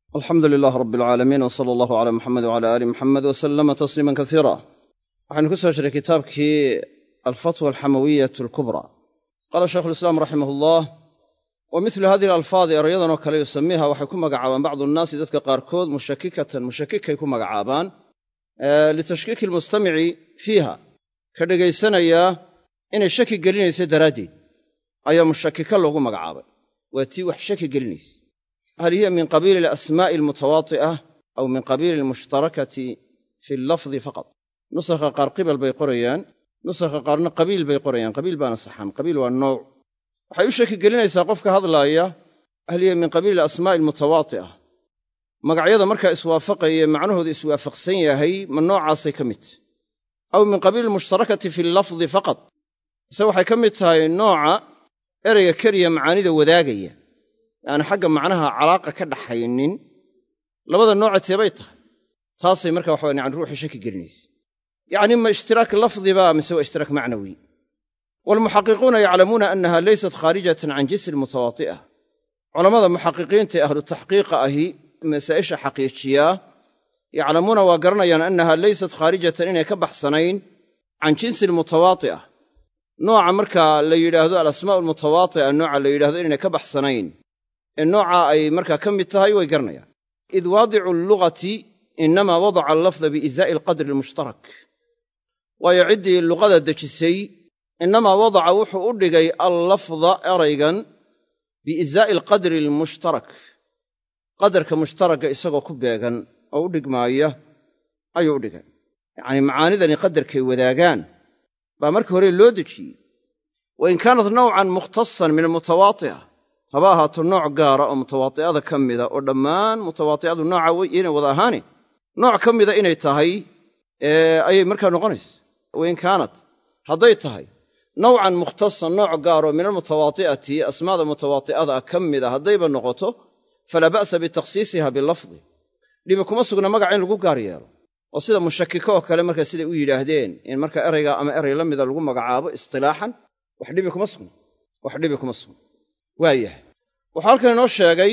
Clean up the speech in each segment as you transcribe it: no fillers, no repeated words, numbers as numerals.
alxamdu lilaah rabi alcaalamiin w sala allahu calaa muxamed wcala aali muxamed wasalama tasliiman kasiira waxaynu ku soo jiray kitaabkii alfatwa alxamawiyatu alkubra qaala shaykhu lislaam raximah ullah wa midlu hadihi alalfaadi erayadan oo kale yusamiiha waxay ku magacaabaan bacdu nnaasi dadka qaarkood mushakikatan mushakikay ku magacaabaan litashkiiki almustamici fiiha ka dhegaysanayaa inay shaki gelinayso daraaddeed ayaa mushakika loogu magacaabay waa tii wax shaki gelinaysa hal hiya min qabiili alasmaa'i almutawaati'a aw min qabiili almushtarakati fi allafdi faqad nusakha qaar qibal bay qorayaan nusakha qaarna qabiil bay qorayaan qabiil baana saxan qabiil waa nooc waxay u shaki gelinaysaa qofka hadlaaya hal hiya min qabiili alasmaa'i almutawaati'a magacyada markaa iswaafaqaya macnahooda iswaafaqsan yahay ma noocaasay ka mid aw min qabiili almushtarakati fi allafdi faqad mise waxay ka mid tahay nooca ereyga keliya macaanida wadaagaya yaani xagga macnaha calaaqa ka dhaxaynin labada nooca teebay tahay taasay markaa waxa yani ruuxii shaki gelinaysa yacni ma ishtiraak lafdiba mise waa ishtiraak macnawi waalmuxaqiquuna yaclamuuna annaha laysat khaarijatan can jinsi almutawaati'a culammada muxaqiqiinta ee ahlu taxqiiqa ahi masaa'isha xaqiijiyaa yaclamuuna waa garanayaan annaha laysat khaarijatan inay ka baxsanayn can jinsi almutawaati'a nooca markaa la yidhaahdo alasmaa'u almutawaati'a nooca la yidhahdo inaynay ka baxsanayn ee nooca ay markaa ka mid tahay way garanayaan id waadicu allugati inamaa wadaca allafda biizaa'i alqadri almushtarak waayo ciddii luqada dejisay inamaa wadaca wuxuu u dhigay allafda eraygan biizaa'i alqadri almushtarak qadarka mushtaraka isagoo ku beegan oo u dhigmaaya ayuu u dhigay yacnii macaanidani qadarkay wadaagaan baa markii hore loo dejiyey wa in kaanat nawcan mukhtasan min almutawaati'a haba ahaato nooc gaara oo mutawaati'ada ka mida oo dhammaan mutawaati'adu nooca inay wada ahaani nooc ka mida inay tahay ayay markaa noqonaysa wain kaanat hadday tahay nawcan mukhtasan nooc gaaroo min almutawaati'ati asmaada mutawaati'ada ka mida haddayba noqoto falaa ba'sa bitakhsiisiha bilafdi dhibi kuma sugna magaca in lagu gaar yeelo oo sida mushakiko oo kale markaa siday u yidhaahdeen in marka erayga ama eray la mida lagu magacaabo istilaaxan wax dhibi kuma sugna waayahay wuxuu halkan inoo sheegay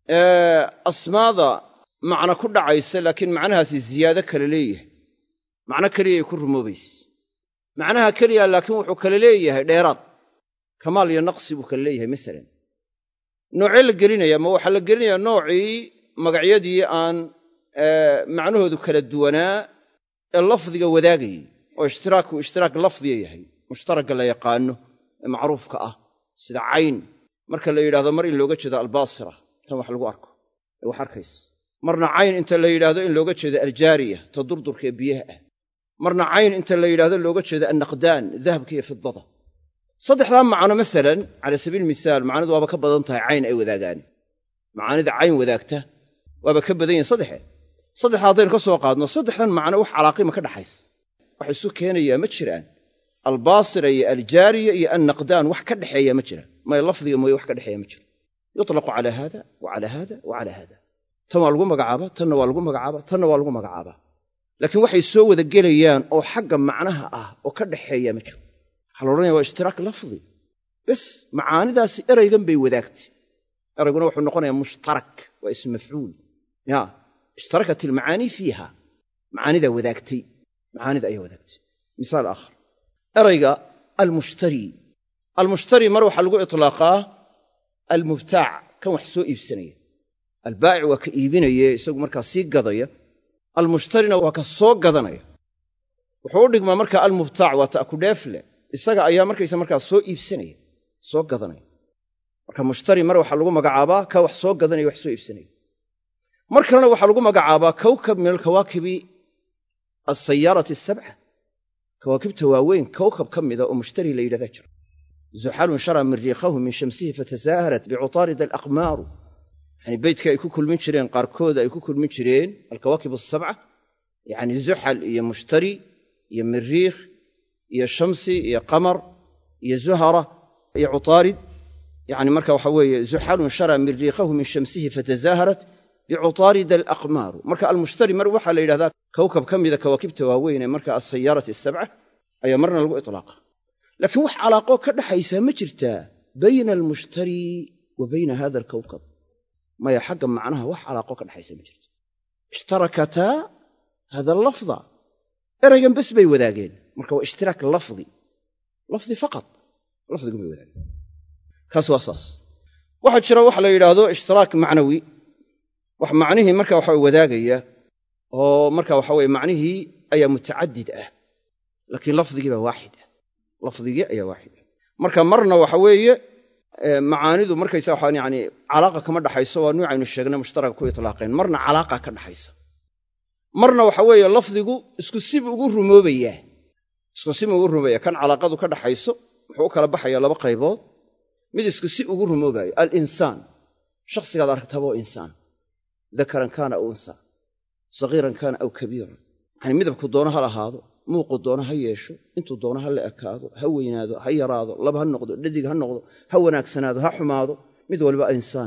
asmaada macno ku dhacaysa laakiin macnahaasi ziyaado kale leeyahay macno keliyay ku rumoobaysa macnaha keliya laakiin wuxuu kale leeyahay dheeraad kamaal iyo naqsi buu kale leeyahay masalan noocee la gelinaya ma waxaa la gelinayaa noocii magacyadii aan macnahoodu kala duwanaa ee lafdiga wadaagayay oo ishtiraaku ishtiraak lafdiya yahay mushtaragga la yaqaano ee macruufka ah sida cayn marka la yidhahdo mar in looga jeedo albaasira tan wax lagu arko ee wax arkaysa marna cayn inta la yidhaahdo in looga jeedo aljaariya ta durdurka ee biyaha ah marna cayn inta la yidhahdo looga jeedo annaqdaan dahabka iyo fidada saddexdaa macno masalan cala sabiil misaal macnidu waaba ka badan tahay cayn ay wadaagaan macaanida cayn wadaagta waaba ka badan yihin saddexda haddaynu ka soo qaadno saddexdan macno wax calaaqima ka dhaxaysa wax isu keenayaa ma jiraan albaasira iyo aljaariya iyo annaqdaan wax ka dhexeeya ma jiraan may lafdiga mooye wax ka dhexeeya ma jiro yutlaqu calaa haada wa calaa haada wa calaa haada tan waa lagu magacaabaa tanna waa lagu magacaabaa tanna waa lagu magacaabaa laakiin waxay soo wada gelayaan oo xagga macnaha ah oo ka dhexeeya ma jiro waxaa la odhanaya waa ishtiraak lafdi bes macaanidaasi eraygan bay wadaagtay erayguna wuxuu noqonayaa mushtarak waa ism mafcuul ya ishtarakat almacaanii fiiha macaanidaa wadaagtay macaanida ayaa wadaagtay misaal aakhar erayga almushtari mar waxaa lagu itlaaqaa almubtaac kan wax soo iibsanaya albaa'ic waa ka iibinaya isagu markaa sii gadaya almushtarina waa ka soo gadanaya wuxuu u dhigmaa markaa almubtaac waa ta'kudheefle isaga ayaa markaysa markaa soo iibsanaya soo gadanaya marka mushtari mar waxaa lagu magacaabaa ka wax soo gadanaya wax soo iibsanaya mar kalena waxaa lagu magacaabaa kawkab min alkawaakibi alsayaarati asabca kawaakibta waaweyn kawkab ka mida oo mushtari la yidhahdaa jira zuxalun shara miriikhahu min shamsihi fatasaaharat bicutaarida alaqmaaru yani beydka ay ku kulmin jireen qaarkooda ay ku kulmin jireen alkawaakib asabca yani zuxal iyo mushtari iyo miriikh iyo shamsi iyo qamar iyo zuhara iyo cutaarid yani marka waxa weeye zuxalun shara miriikhahu min shamsihi fatasaaharat bicutaarida alaqmaaru marka almushtari mar waxaa la yidhahdaa kawkab ka mida kawaakibta waaweyn ee marka alsayaarati asabca ayaa marna lagu itlaaqa laakiin wax calaaqoo ka dhaxaysaa ma jirtaa bayna almushtari wa bayna hada alkawkab maya xagga macnaha wax calaaqo ka dhaxaysa ma jirto ishtarakataa hada lafda eraygan bas bay wadaageen marka waa ishtiraak lafdi faqat lafdigan bay wadaageen kaas waa saas waxaa jira waxa la yidhaahdo ishtiraak macnawi wax macnihii marka waxa wadaagaya oo marka waxa weye macnihii ayaa mutacadid ah laakiin lafdigii baa waaxid ah lafdigii ayaa waaxid ah marka marna waxa weeye macaanidu markaysa waxaan yani calaaqa kama dhaxayso waa nuucaynu sheegnay mushtaraka ku itlaaqeen marna calaaqa ka dhaxaysa marna waxa weeye lafdigu isku sib ugu rumoobaya kan calaaqadu ka dhaxayso wuxuu u kala baxayaa laba qaybood mid isku si ugu rumoobayo alinsaan shakhsigaad aragtaba oo insaan dakaran kaana aw unsa sagiiran kaana aw kabiiran yani midabku doono ha lahaado muuqu doono ha yeesho intuu doono ha la ekaado ha weynaado ha yaraado lab ha noqdo dhadig ha noqdo ha wanaagsanaado ha xumaado mid walba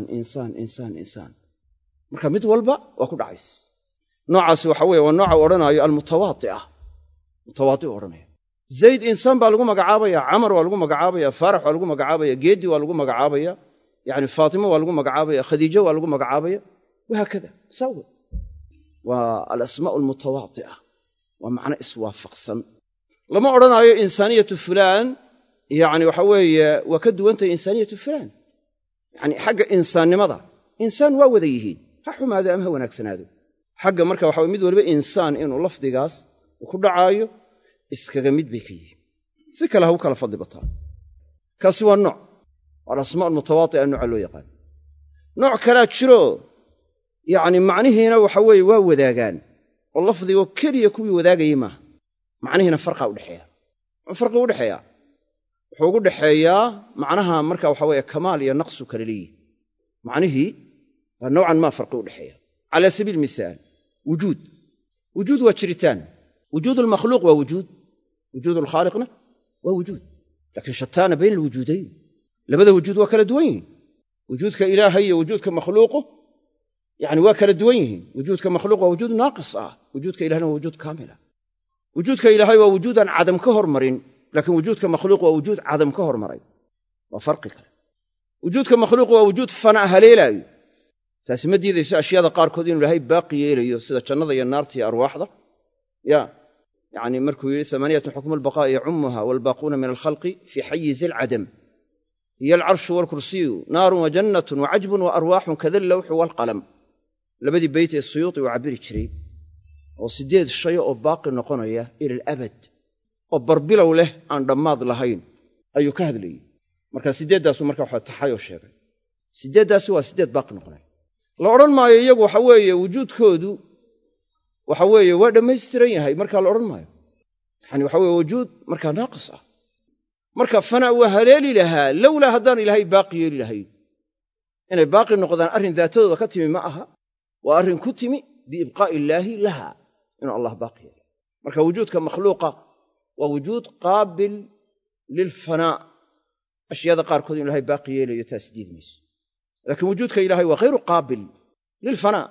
insaan marka mid walba waa ku dhacays noocaasi waxa weeye waa nooca u odhanaayo mutawaadi odhanaya zayd insaan baa lagu magacaabaya camar waa lagu magacaabaya faarax waa lagu magacaabaya geedi waa lagu magacaabaya yani faatimo waa lagu magacaabaya khadiijo waa lagu magacaabaya wahaakada saawad waa alasmaa almutawaadi'a waa macno iswaafaqsan lama odhanaayo insaaniyatu fulaan yani waxa weeye waa ka duwantahay insaaniyatu fulaan yani xagga insaannimada insaan waa wada yihiin ha xumaado ama ha wanaagsanaado xagga marka waxa mid waliba insaan inuu lafdigaas ku dhacaayo iskaga mid bay ka yihiin si kale ha u kala fadli bataan kaasi waa nooc waa alasmaa almutawaadi'a nooca loo yaqaan nooc kalaa jiro yacni macnihiina waxa weeye waa wadaagaan oo lafdigoo keliya kuwii wadaagayay maaha macnihiina farqaa udhexeeya muxuu farqi udhexeeyaa wuxuu ugu dhexeeyaa macnaha marka waxa weeye kamaal iyo naqsu kala leeyihi macnihii waa nowcan maa farqi udhexeeya cala sabiil mihaal wujuud waa jiritaan wujuud almakhluuq waa wujuud alkhaaliqna waa wujuud laakiin shataana bayna alwujuudayn labada wujuud waa kala duwan yihiin wujuudka ilaahay iyo wujuudka makhluuqu yani waa kala duwan yihiin wujuudka makhluuq waa wujuud naaqis ah wujuudka ilahna waa wujuud kaamila wujuudka ilaahay waa wujuudaan cadam ka hormarin laakiin wujuudka makhluuq waa wujuud cadam ka hormaray waa farqi kale wujuudka makhluuq waa wujuud fana haleelaayo taasi ma diidayso ashyaada qaarkood inuu ilaahay baaqi yeelayo sida jannada iyo naarta iyo arwaaxda yani markuu yidhi amaaniyatun xukmu albaqaa'i yacumuha waalbaaquuna min alkhalqi fii xayizi alcadam hiya alcarshu waalkursiyu naarun wajannatun wacajbun waarwaaxun kada allawxu waalqalam labadii beyt ee suyuuti uu cabbiri jiray oo 8 shay oo baaqi noqonaya ila alabad oo barbilow leh aan dhammaad lahayn ayuu ka hadlayey marka 8daasuu marka waxa taxayoo sheegay 8daasi waa 8 baaqi noqonaya la odhan maayo iyagu waxa weeye wujuudkoodu waxa weeye waa dhammaystiran yahay markaa la odhan maayo yani waxa weye wujuud markaa naaqis ah marka fanaa waa haleeli lahaa lowlaa haddaan ilaahay baaqi yeeli lahayn inay baaqi noqdaan arrin daatadooda ka timi ma aha waa arrin ku timi biibqaa'i illaahi laha inuu allah baaqi yeelo marka wujuudka makhluuqa waa wujuud qaabil lilfanaa ashyaada qaarkood inu ilahay baaqi yeelayo taas diid mayso laakiin wujuudka ilaahay waa hayru qaabil lilfanaa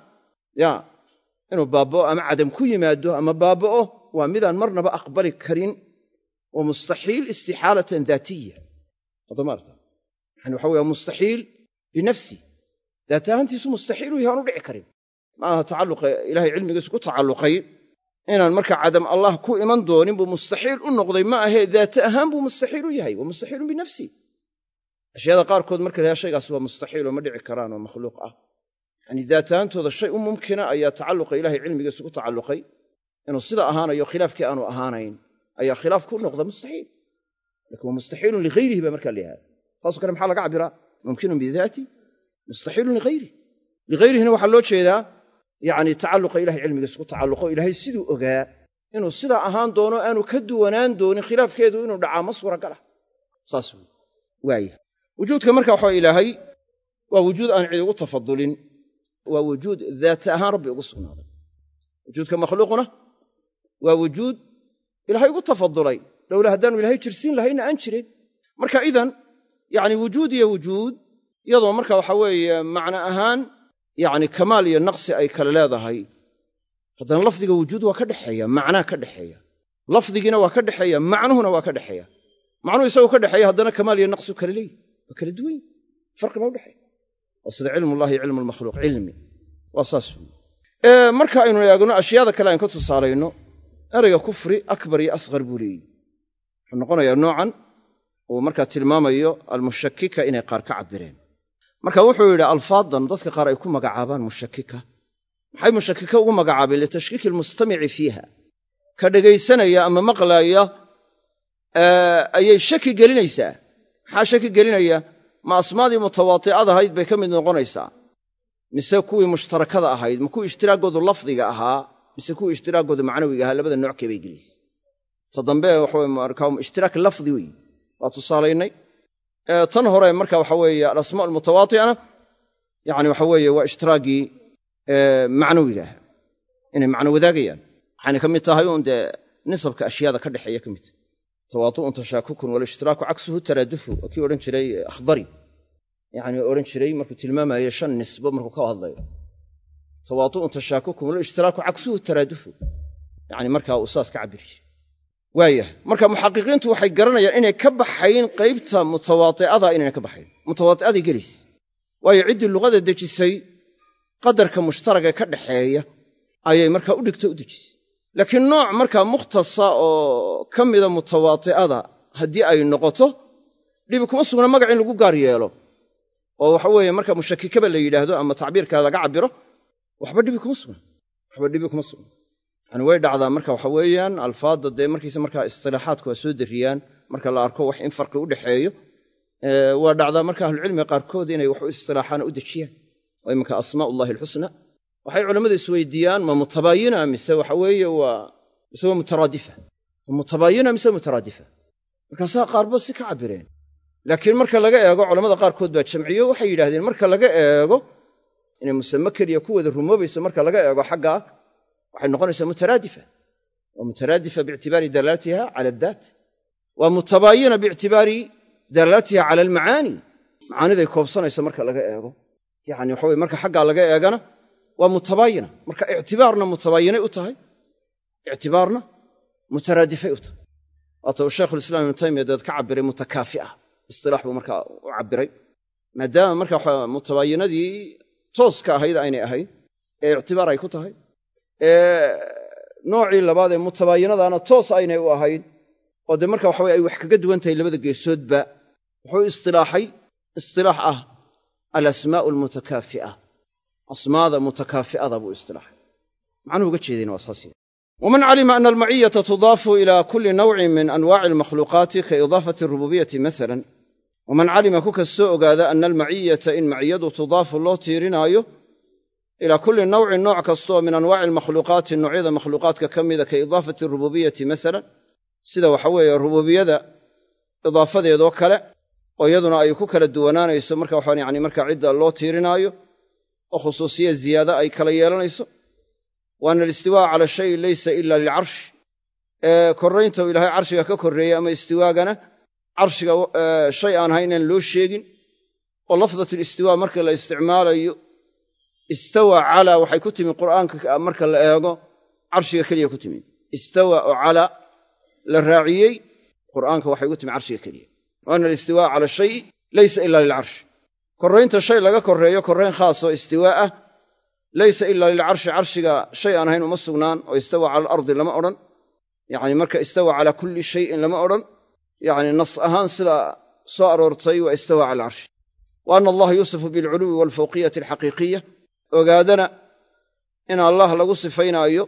inuu baaba'o ama cadam ku yimaado ama baaba'o waa midaan marnaba aqbali karin oo mustaxiil istixaalatan daatiya adamaarta yani waxa weye mustaxiil binafsi daat ahaantiisu mustaxiil u yahay aan u dhici karin ma aha tacalluqa ilahay cilmigiisu ku tacalluqay inaan marka cadam allah ku iman doonin buu mustaxiil u noqday ma ahee daata ahaan buu mustaxiil u yahay waa mustaxiilun binafsi ashyaada qaarkood marka lahaa shaygaas waa mustaxiil oo ma dhici karaan oo makhluuq ah yani daat ahaantooda shay u mumkina ayaa tacalluqa ilahay cilmigiisu ku tacalluqay inuu sida ahaanayo khilaafkii aanu ahaanayn ayaa khilaaf ku noqda mustaxiil lakin waa mustaxiilun ligayrihi baa markaa layahaa saasoo kale maxaa laga cabiraa mumkinun bidaati mustaxiilun ligayrihina waxaa loo jeedaa yani tacalluqa ilahay cilmigiisa ku tacalluqo ilaahay siduu ogaa inuu sidaa ahaan doono aanu ka duwanaan doonin khilaafkeedu inuu dhacaa ma suuragala saas waaya wujuudka marka waxaa ilaahay waa wujuud aan cid ugu tafadulin waa wujuud daata ahaan rabbi ugu sugnaaday wujuudka makhluuqna waa wujuud ilaahay ugu tafadulay lowla haddaanu ilahay jirsiin lahayna aan jirin marka idan yani wujuud iyo wujuud iyadoo marka waxa weeye macno ahaan yani kamaal iyo naqsi ay kale leedahay haddana lafdiga wujuud waa ka dhexeeya macnaa ka dhexeeya lafdigiina waa ka dhexeeya macnuhuna waa ka dhexeeya macnuhu isagoo ka dhexeeya haddana kamaal iyo naqsi kale leeyi waa kala duwan farqi baa udhexeeya oo sida cilmullahi iyo cilmu lmakhluuq cilmi waa saas marka aynu eegno ashyaada kale aynu ka tusaalayno erayga kufri akbar iyo asqar buu leeyihi wuxuu noqonayaa noocan uu markaa tilmaamayo almushakika inay qaar ka cabireen marka wuxuu yidhi alfaadan dadka qaar ay ku magacaabaan mushakika maxay mushakika ugu magacaabeen litashkiiki almustamici fiiha ka dhegaysanaya ama maqlaaya ayay shaki gelinaysaa maxaa shaki gelinaya ma asmaadii mutawaati'ada ahayd bay ka mid noqonaysaa mise kuwii mushtarakada ahayd ma kuwii ishtiraaggoodu lafdiga ahaa mise kuwii ishtiraaggoodu macnawiga ahaa labada noockee bay gelaysa ta dambe markaa ishtiraak lafdi weeye waa tusaalaynay tan hore marka waxa weeye alasmaa almutawaati'ana yani waxa weeye waa ishtiraaggii macnawiga ahaa inay macno wadaagayaan waxayna ka mid tahay uun dee nisabka ashyaada ka dhexeeya ka mid tahay tawaatu'un tashaakukun walishtiraaku cagsuhu taraadufu waa kii odhan jiray akhdari yani odhan jiray markuu tilmaamayo 5 nisbo markuu ka hadlayo tawaatu'un tashaakukun walishtiraaku cagsuhu taraadufu yani markaa uu saas ka cabiri jiray waayah marka muxaqiqiintu waxay garanayaan inay ka baxayn qaybta mutawaati'ada inayna ka baxayn mutawaati'aday gelaysa waayo ciddii luqada dejisay qadarka mushtaraga ka dhaxeeya ayay markaa u dhigto u dejisay laakiin nooc markaa mukhtasa oo ka mida mutawaati'ada haddii ay noqoto dhibi kuma sugna magac in lagu gaar yeelo oo waxa weeye marka mushakikaba la yidhaahdo ama tacbiirka laga cabiro waxba dhibi kuma sugna yani way dhacdaa marka waxa weeyaan alfaadda dee markiisa markaa istilaaxaadku waa soo dariyaan marka la arko wax in farqi u dhexeeyo waa dhacdaa marka ahlucilmiga qaarkood inay wax u istilaaxaana u dejiyaan oo iminka asmaa'ullahi alxusna waxay culammadu isweydiiyaan ma mutabaayina mise waxa weeye mise waa mutaraadifa mutabaayina mise mutaraadifa markaasaa qaarba si ka cabireen laakiin marka laga eego culammada qaarkood baa jamciyo waxay yidhahdeen marka laga eego inay musame keliya ku wada rumoobayso marka laga eego xaggaa waxay noqonaysaa mutaraadifa waa mutaraadifa biictibaari dalaalatiha cala addaat waa mutabaayina biictibaari dalaalatiha cala almacaani macaaniday koobsanayso marka laga eego yani waxa weye marka xaggaa laga eegana waa mutabaayina marka ictibaarna mutabaayinay u tahay ictibaarna mutaraadifay u tahay waata uu shaykhulislaam ibnu taymiya daad ka cabiray mutakaafi'a istilaax buu markaa u cabiray maadaama marka mutabaayinadii tooska ahayd aynay ahayn ee ictibaar ay ku tahay noocii labaad ee mutabaayinadaana toos aynay u ahayn oo dee marka waxa weye ay wax kaga duwan tahay labada geesoodba wuxuu istilaaxay istilaax ah alasmaa'u almutakaafi'a asmaada mutakaafi'ada buu istilaaxay macnuhu uga jeedayna waa saas waman calima ana almaciyata tudaafu ila kulli nawcin min anwaaci almakhluuqaati ka idaafati alrububiyati masalan waman calima ku kastoo ogaada ana almaciyata in maciyadu tudaafu loo tiirinaayo ilaa kulli nawcin nooc kastaoo min anwaaci almakhluuqaati noocyada makhluuqaadka ka mida ka idaafati alrububiyati masalan sida waxa weeye rububiyada idaafadeedoo kale oo iyaduna ay ku kala duwanaanayso marka waxaan yani markaa cidda loo tiirinaayo oo khusuusiya ziyaada ay kala yeelanayso wa ana alistiwaa'a cala shayi laysa ila lilcarsh korraynta uu ilaahay carshiga ka korreeyey ama istiwaagana carshiga shay aan ahayn inaan loo sheegin oo lafdat alistiwaa marka la isticmaalayo istawa calaa waxay ku timi qur'aanka marka la eego carshiga keliya ku timi istawa oo calaa la raaciyey qur'aanka waxay ku timi carshiga keliya wa ana alistiwaa'a cala shayi laysa ila lilcarsh korraynta shay laga korreeyo korrayn khaasoo istiwaa ah laysa ila lilcarshi carshiga shay aan ahayn uma sugnaan oo istawa cala alardi lama odhan yani marka istawa calaa kulli shayin lama odhan yani nas ahaan sida soo aroortay waa istawa cala alcarshi wa ana allaha yuusifu bilculuwi waalfawqiyati alxaqiiqiya ogaadana in allah lagu sifaynaayo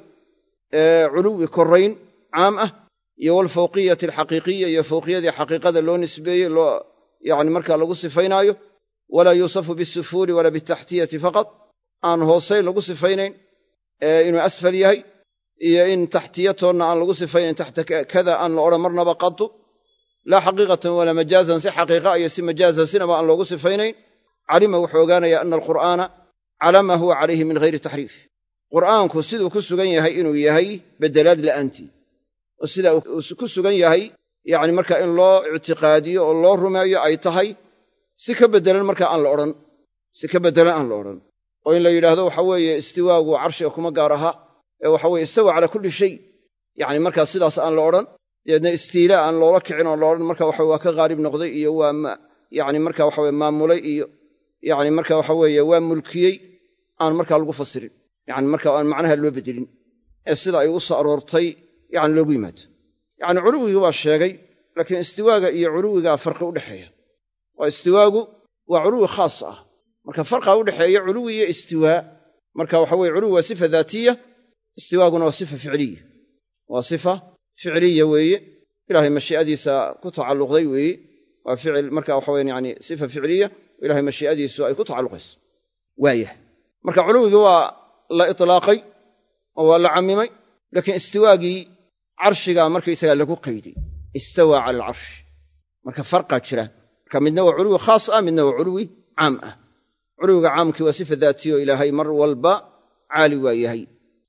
culuwi korrayn caam ah iyo waalfawqiyati alxaqiiqiya iyo fawqiyadii xaqiiqada loo nisbeeyey yani markaa lagu sifaynaayo walaa yuusafu bisufuuli walaa bitaxtiyati faqad aan hoosayn lagu sifaynayn inuu asfal yahay iyo in taxtiyatoonna aan lagu sifaynayn taxta kada aan la odhan marnaba qadu laa xaqiiqatan walaa majaazan si xaqiiqa iyo si majaaza sinaba aan loogu sifaynayn calima wuxuu ogaanayaa ana alqur'aana calaa maa huwa calayhi min hayri taxriif qur'aanku siduu ku sugan yahay inuu yahay beddelaad la'aantii oo sida uu ku sugan yahay yani marka in loo ictiqaadiyo oo loo rumeeyo ay tahay si ka beddelan marka aan la odhan si ka beddelan aan la odhan oo in la yidhaahdo waxa weeye istiwaagu carshiga kuma gaar aha ee waxa weye istawa calaa kulli shay yani markaa sidaas aan la odhan deedna istiilaa aan loola kicin oo la odhan marka waxa waa ka qaalib noqday iyo waa yani marka waxa weye maamulay iyo yacni marka waxa weeye waa mulkiyey aan markaa lagu fasirin, yacni marka aan macnaha loo bedelin ee sida ay u soo aroortay yacni loogu yimaado. yacni culuwigii waa sheegay, laakiin istiwaaga iyo culuwigaa farqi u dhexeeya. oo istiwaagu waa culuwi khaas ah, marka farqa u dhexeeya culuwi iyo istiwaa. marka waxa weye culuwi waa sifa daatiya, istiwaaguna waa sifa ficliya. waa sifa ficliya weeye, ilaahay mashii'adiisa ku tacalluqday weeye. waa ficil marka waxa weyan yani sifa ficliya, ilaahay mashii'adiisu ay ku tacalluqayso. waayah marka culuwigii waa la itlaaqay oo waa la cammimay, laakiin istiwaagii carshigaa markaysagaa lagu qayday, istawaa cala alcarsh. marka farqaa jira. marka midna waa culuwi khaas ah, midna waa culuwi caam ah. culuwiga caamkii waa sifa daatiyo ilaahay mar walba caali waa yahay.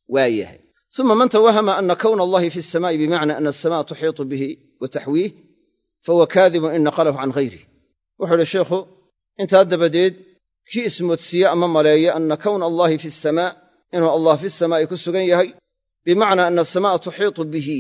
uma man tawahama ana kowna allahi fi الsamaa'i bimacna ana الsama'a tuxiitu bihi wa taxwiih fahuwa kaadibun in naqalahu can hayrih. wuxuu ihi sheikhu intaa dabadeed kii ismoodsiiye ama maleeya ana kowna allahi fi الsamaa, inuu allah fi الsamaa'i ku sugan yahay, bimacnaa ana الsama'a tuxiitu bihi,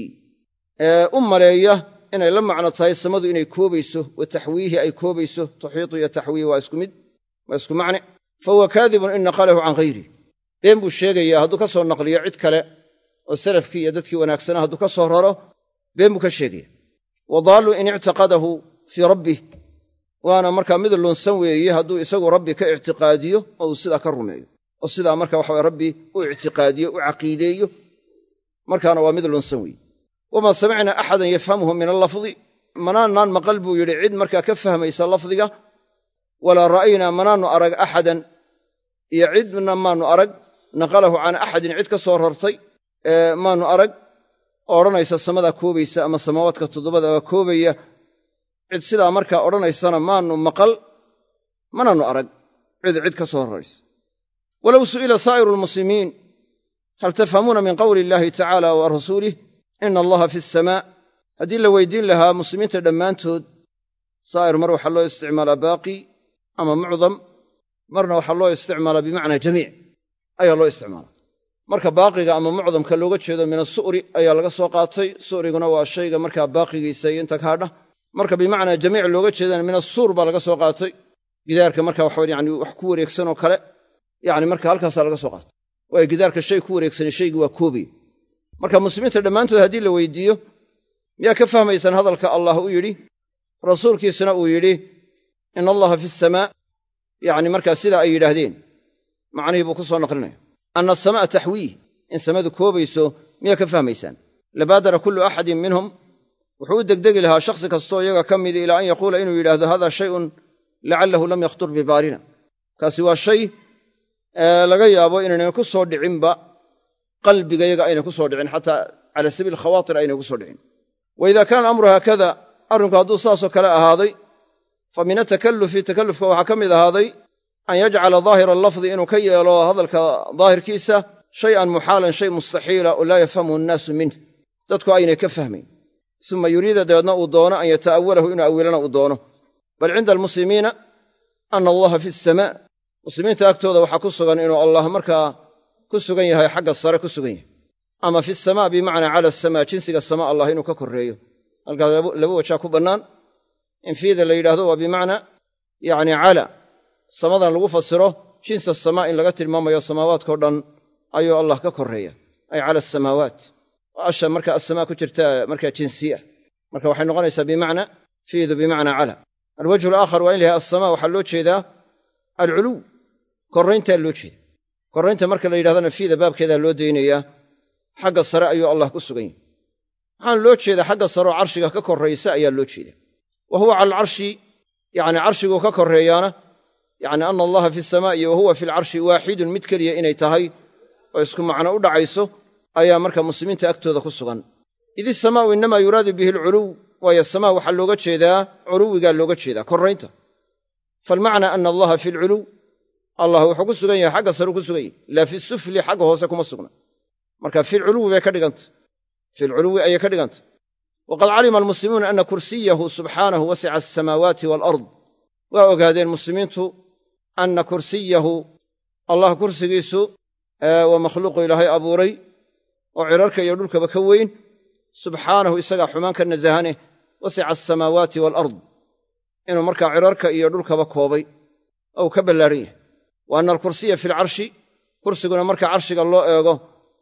u maleeya inay la macno tahay samadu inay koobayso, wa taxwiihi ay koobayso. tuxiitu iyo taxwiih waa isku mid, waa isku macne. fahuwa kaadibun in naqalahu can hayrih, been buu sheegayaa hadduu ka soo naqliyo cid kale oo salafkii iyo dadkii wanaagsanaa hadduu ka soo raro, been buu ka sheegaya. wa daallu in ictiqadahu fii rabbih, waana markaa mid lunsan weeye hadduu isagu rabbi ka ictiqaadiyo oo uu sidaa ka rumeeyo, oo sidaa marka waxa weye rabbi u ictiqaadiyo, u caqiideeyo, markaana waa mid lunsan weeye. wamaa samicnaa axadan yafhamuhu min allafdi, manaanaan maqal buu yidhi cid markaa ka fahmaysa lafdiga. walaa ra'aynaa manaannu arag axadan, iyo cidna maannu arag, naqalahu can axadin cid ka soo rartay maannu arag oo odhanaysa samadaa koobaysa ama samaawaadka toddobada waa koobaya. cid sidaa markaa odhanaysana maannu maqal, manaannu arag cid ka soo raraysa. walow su'ila saa'iru lmuslimiin hal tafhamuuna min qowli illahi tacaala wa rasuulih ina allaha fi asamaa, haddii la weydiin lahaa muslimiinta dhammaantood, saa'ir mar waxaa loo isticmaalaa baaqi ama mucdam, marna waxaa loo isticmaalaa bimacnaa jamiic ayaa loo isticmaalaa. marka baaqiga ama mucdamka looga jeedo min asu'ri ayaa laga soo qaatay. su'riguna waa shayga markaa baaqigiisa iyo inta ka hadha. marka bimacnaa jamiic looga jeedana min asuur baa laga soo qaatay. gidaarka marka waxa yani wax ku wareegsan oo kale, yani marka halkaasaa laga soo qaatay. waayo gidaarka shay ku wareegsanay shaygii waa koobaya. marka muslimiinta dhammaantood haddii la weydiiyo miyaa ka fahmaysaan hadalka allah u yidhi, rasuulkiisuna uu yidhi ina allaha fi asamaa, yani markaa sidaa ay yidhaahdeen, macnihii buu ku soo naqlinaya. ana asamaa taxwiih, in samadu koobayso miyaa ka fahmaysaan. labaadara kullu axadin minhum, wuxuu u degdegi lahaa shakhsi kastoo iyaga ka midi ilaa an yaquula inuu yidhaahdo hada shayun lacallahu lam yakhtur bibaalina, kaasi waa shay laga yaabo inaynay ku soo dhicinba qalbigayaga aynay ku soo dhicin, xataa cala sabiil khawaatir aynay ku soo dhicin. wa idaa kaana amru haakada, arrinku hadduu saasoo kale ahaaday, fa min atakallufi, takallufka waxaa ka mid ahaaday an yajcala daahira allafdi, inuu ka yeelo hadalka daahirkiisa shay-an muxaalan, shay mustaxiila oo laa yafhamhu annaasu minh, dadku aynay ka fahmayn. uma yuriida dabeedna uu doono an yata'awalahu, inuu awilana uu doono. bal cinda almuslimiina ana allaha fi asamaa, muslimiinta agtooda waxaa ku sugan inuu allah markaa ku sugan yahay xagga sare ku sugan yahay, ama fi asamaa bimacnaa cala asamaa, jinsiga sama allah inuu ka korreeyo. halkaas laba wajaa ku bannaan. in fiida la yidhaahdo waa bimacnaa yacni cala, samadan lagu fasiro jinsa samaa in laga tilmaamayo samaawaadkao dhan ayuu allah ka korreeya, ay cala asamaawaat. asha marka asamaa ku jirta markaa jinsiya, marka waxay noqonaysaa bimacnaa fiidu bimacnaa cala. alwajhu alaakhar waa in la yahay assamaa waxaa loo jeedaa alculuw, korrayntaa loo jeeda. korraynta marka la yidhahdana fiida baabkeedaa loo daynayaa, xagga sare ayuu allah ku sugan yahay. waxaana loo jeedaa xagga sareoo carshiga ka korraysa ayaa loo jeeda. wa huwa cala alcarshi, yacni carshiguu ka korreeyaana, yacni ana allaha fi asamaa iyo wa huwa fi alcarshi waaxidun, mid keliya inay tahay oo isku macno u dhacayso ayaa marka muslimiinta agtooda ku sugan. id isamaa'u innamaa yuraadu bihi alculuw, waayo samaa waxaa looga jeedaa culuwigaa looga jeedaa, korraynta. faalmacnaa ana allaha fi alculuw, allah wuxuu ku sugan yahay xagga saruu ku sugan yahay, laa fi sufli, xagga hoose kuma sugna. marka filculuwi bay ka dhiganta, filculuwi ayay ka dhiganta. waqad calima almuslimuuna ana kursiyahu subxaanahu wasica asamaawaati waalard, waa ogaadeen muslimiintu ana kursiyahu, allah kursigiisu waa makhluuqu ilaahay abuuray oo cirarka iyo dhulkaba ka weyn, subxaanahu isagaa xumaan ka nasahane, wasica asamaawaati waalard, inuu markaa cirarka iyo dhulkaba koobay. ou ka ballaaran yahay wa anna alkursiya fi alcarshi kursiguna marka carshiga loo eego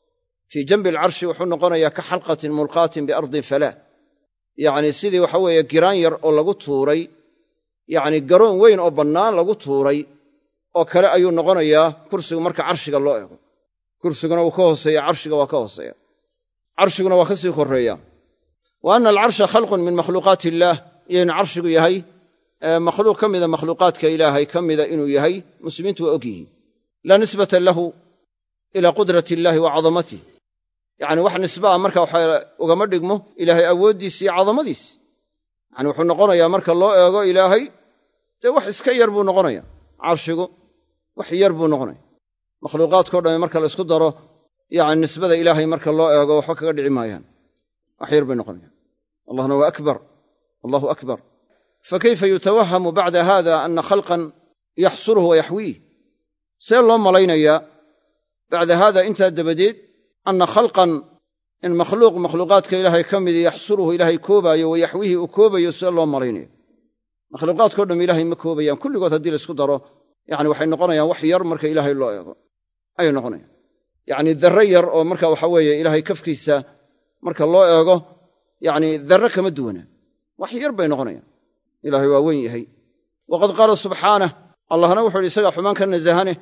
fii janbi alcarshi wuxuu noqonayaa ka xalqatin mulqaatin biardin falaa yacni sidii waxa weeye giraan yar oo lagu tuuray yacni garoon weyn oo bannaan lagu tuuray oo kale ayuu noqonayaa kursigu marka carshiga loo eego kursiguna wuu ka hooseeya carshiga waa ka hooseeya carshiguna waa ka sii korreeya wa anna alcarsha khalqun min makhluuqaati illaah iyo in carshigu yahay makhluuq ka mida makhluuqaadka ilaahay ka mida inuu yahay muslimiintu waa og yihiin laa nisbata lahu ilaa qudrati illaahi wa cadamatih yacni wax nisbaa marka waxa ugama dhigmo ilaahay awooddiisa iyo cadamadiis yacni wuxuu noqonayaa marka loo eego ilaahay dee wax iska yar buu noqonaya carshigu wax yar buu noqonaya makhluuqaadkao dhamme marka la isku daro yacni nisbada ilaahay marka loo eego waxba kaga dhici maayaan wax yar bay noqonayaan allahna waa akbar allahu akbar fakayfa yutawahamu bacda hada ana khalqan yaxsuruhu wa yaxwiih see loo malaynayaa bacda haada intaa dabadeed anna khalqan in makhluuqaadka ilaahay ka midi yaxsuruhu ilaahay koobaayo wa yaxwiihi uu koobayo see loo malaynayo makhluuqaadkao dhamm ilaahay ma koobayaan kulligood haddii la isku daro yacni waxay noqonayaan wax yar marka ilaahay loo eego ayay noqonayaan yacni darre yar oo marka waxa weeye ilaahay kafkiisa marka loo eego yacni darre kama duwana wax yar bay noqonayaan ilaahay waa weyn yahay waqad qaala subxaanah allahna wuxuu yidhi isagaa xumaan ka nasahane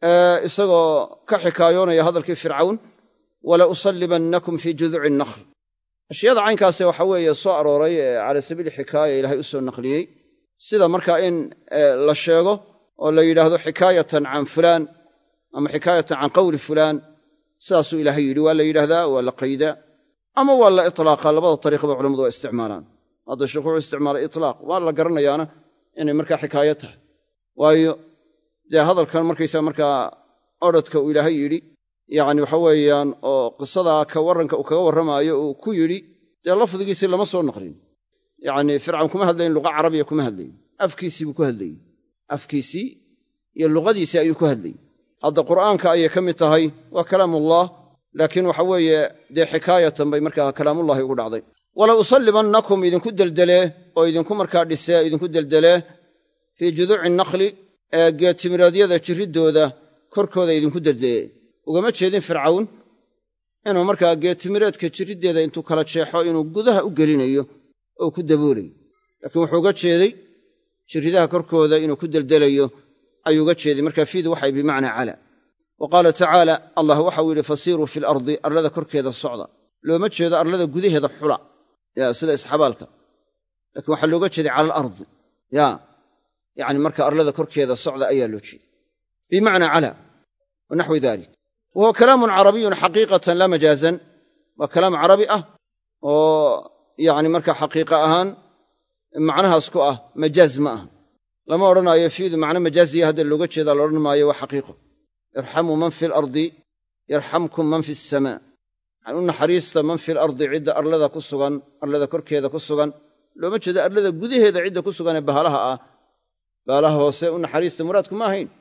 isagoo ka xikaayoonaya hadalkii fircawn wala usallibannakum fii juduci nakhl ashyaada caynkaase waxa weeye soo arooray cala sabiili xikaaya ilaahay u soo naqliyey sida markaa in la sheego oo la yidhaahdo xikaayatan can fulaan ama xikaayatan can qowli fulaan sidaasuu ilaahay yidhi waa la yidhaahdaa waa la qaydaa ama waa la itlaaqa labada tariiqba culammadu waa isticmaalaan hadda sheekhu wuxuu isticmaalay itlaaq waa la garanayaana inay markaa xikaayo tahay waayo dee hadalkan markaysaa markaa odhodka uu ilaahay yidhi yacni waxa weeyaan oo qisadaa ka warranka uu kaga warramaayo uu ku yidhi dee lafdigiisii lama soo naqlin yacni fircawn kuma hadlayn luqa carabiya kuma hadlayn afkiisii buu ku hadlayey afkiisii iyo luqadiisii ayuu ku hadlayey hadda qur'aanka ayay ka mid tahay waa kalaamullah laakiin waxa weeye dee xikaayatan bay markaa kalaamullahi ugu dhacday wala usallibannakum idinku deldelee oo idinku markaa dhisee idinku deldelee fii juduuci nakhli geedtimiraedyada jirriddooda korkooda idinku deldelee ugama jeedin fircawn inuu markaa geedtimireedka jirriddeeda intuu kala jeexo inuu gudaha u gelinayo oo ku daboolayo laakiin wuxuu uga jeeday jirridaha korkooda inuu ku deldelayo ayuu uga jeeday markaa fiidu waxay bimacnaa cala wa qaala tacaala allah waxau yidhi fasiiruu fi lardi arlada korkeeda socda looma jeedo arlada gudaheeda xula sida isxabaalka laakiin waxaa looga jeeday cala alardi yacni marka arlada korkeeda socda ayaa loo jeeday bimacnaa cala wa naxwi dalik wa huwa kalaamun carabiyun xaqiiqatan laa majaazan waa kalaam carabi ah oo yacni marka xaqiiqa ahaan macnahaas ku ah majaaz ma aha lama odhanaayo fiidu macno majaaziya hadda looga jeedaa la odhan maayo waa xaqiiqo irxamuu man fi alardi yarxamkum man fi asamaa yani u naxariista man fi alardi cidda arlada ku sugan arlada korkeeda ku sugan looma jeedo arlada gudaheeda cidda ku suganee bahalaha ah bahalaha hoose u naxariista muraadku ma ahayn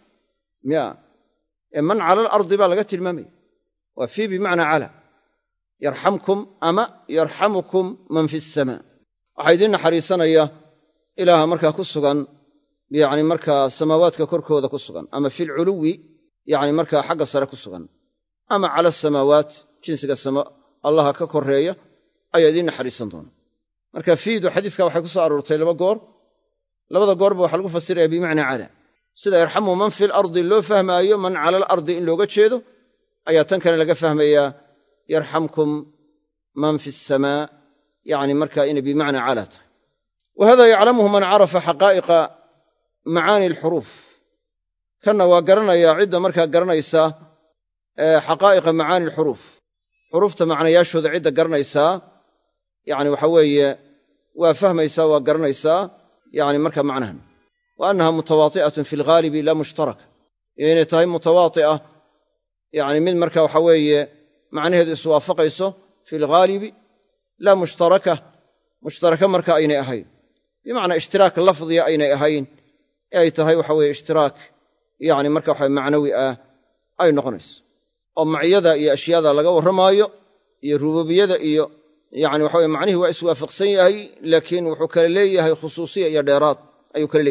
man cala alardi baa laga tilmaamaya waa fii bimacnaa cala yarxamkum ama yarxamukum man fi asamaa waxaa idiin naxariisanaya ilaaha markaa ku sugan yacni markaa samaawaadka korkooda ku sugan ama fi lculuwi yacni markaa xagga sare ku sugan ama cala asamaawaat jinsiga allaha ka korreeya ayaa idiin naxariisan doona marka fiidu xadiiska waxay ku soo aroortay laba goor labada goorba waxaa lagu fasiraya bimacnaa cala sida yarxamu man fi alardi loo fahmaayo man cala alardi in looga jeedo ayaa tan kale laga fahmayaa yarxamkum man fi asamaa yacni markaa inay bimacnaa cala tahay wa hada yaclamuhu man carafa xaqaa'iqa macaani alxuruuf kanna waa garanayaa cidda markaa garanaysaa xaqaa'iqa macaani alxuruuf xuruufta macnayaashooda cidda garanaysaa yacni waxa weeye waa fahmaysaa waa garanaysaa yacni marka macnahan wa annaha mutawaati'atun fi alghaalibi laa mushtaraka iyo inay tahay mutawaati'a yacni mid marka waxa weeye macnaheedu iswaafaqayso fi alghaalibi laa mushtaraka marka aynay ahayn bimacnaa ishtiraak lafdiya aynay ahayn ee ay tahay waxa weeye ishtiraak yacni marka waxa macnawi ah ay noqonayso oo maciyada iyo ashyaada laga warramaayo iyo rubuubiyada iyo yacni waxa weye macnihii waa iswaafaqsan yahay laakiin wuxuu kale leeyahay khusuusiya iyo dheeraad ayuu kale leeyahay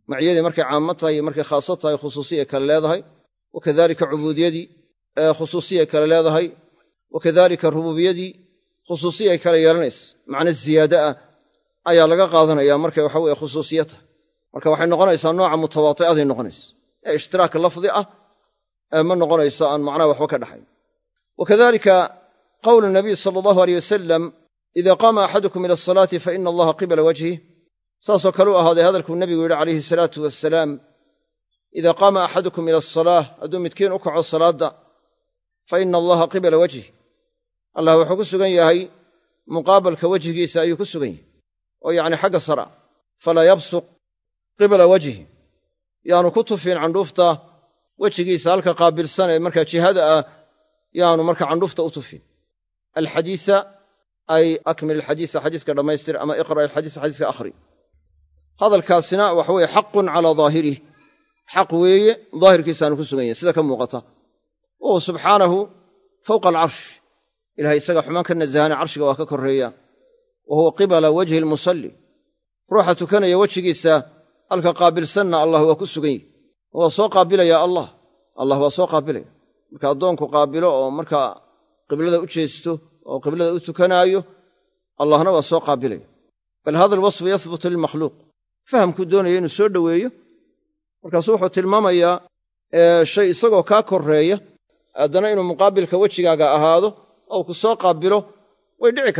maciyadii markay caamo tahay iyo markay khaaso tahay khusuusiya kale leedahay wakadalika cubuudiyadii khusuusiya kale leedahay wakadalika rububiyadii khusuusiya ay kale yeelanaysa macno ziyaado ah ayaa laga qaadanaya markay waxa weeye khusuusiya tahay marka waxay noqonaysaa nooca mutawaati'aday noqonaysa ee ishtiraak lafdi ah ma noqonayso aan macnaha waxba ka dhaxayn wakadalika qowlu nabiy sala allahu aleyh wasalam ida qaama axadukum ila asalaati fa ina allaha qibala wajhih saasoo kale u ahaaday hadalkuu nebigu yidhi calayhi salaatu wasalaam ida qaama axadukum ila asalaah hadduu midkiin u kaco salaadda fa ina allaha qibala wajhih allah wuxuu ku sugan yahay muqaabalka wejhigiisa ayuu ku sugan yahay oo yacni xagga sara falaa yabsuq qibala wajhi yaanu ku tufin candhuufta wejigiisa halka qaabilsan ee markaa jihada ah yaanu marka candhuufta u tufin alxadiisa ay akmil alxadiisa xadiiska dhammaystir ama iqra' alxadiisa xadiiska akhri hadalkaasina waxa weeye xaqun calaa daahirih xaq weeye daahirkiisaanu ku sugan yahay sida ka muuqata wahuwa subxaanahu fowqa alcarsh ilahay isaga xumaan ka nasahana carshiga waa ka korreeya wa huwa qibala wajhi almusalli ruuxa tukanaya wejigiisa halka qaabilsanna allah waa ku sugan yahi waa soo qaabilaya allah waa soo qaabilaya marka addoonku qaabilo oo markaa qiblada u jeesto oo qiblada u tukanaayo allahna waa soo qaabilaya bal hada alwasfu yahbutu lilmakhluuq fahamkuu doonaya inuu soo dhoweeyo markaasuu wuxuu tilmaamayaa shay isagoo kaa korreeya haddana inuu muqaabilka wejigaaga ahaado oo ku soo qaabilo way dhici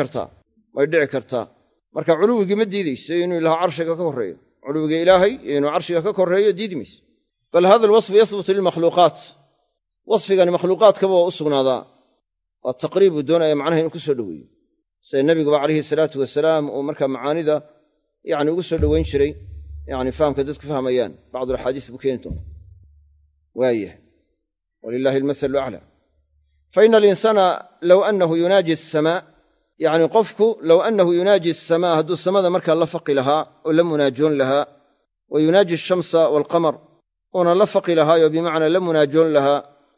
kartaa marka culuwigii ma diidayso inuu ilaah carshiga ka korreeyo culuwiga ilaahay iyo inuu carshiga ka korreeyo diidi mayso bal hada alwasfu yahbutu lilmakhluuqaat wasfigani makhluuqaadkaba waa u sugnaadaa waa taqriibuu doonaya macnaha inuu ku soo dhoweeyo sida nebiguba calayhi salaatu wasalaam uu markaa macaanida yacni ugu soo dhoweyn jiray yacni fahamka dadku fahmayaan bacdulaxaadiis buu keeni doona waayah walilaahi almasalu aclaa fa ina alinsaana low annahu yunaaji asamaa yacni qofku low annahu yunaaji asamaa hadduu samada markaa la faqi lahaa oo la munaajoon lahaa wa yunaaji ashamsa waalqamar uuna la faqi lahaayo bimacnaa la munaajoon lahaa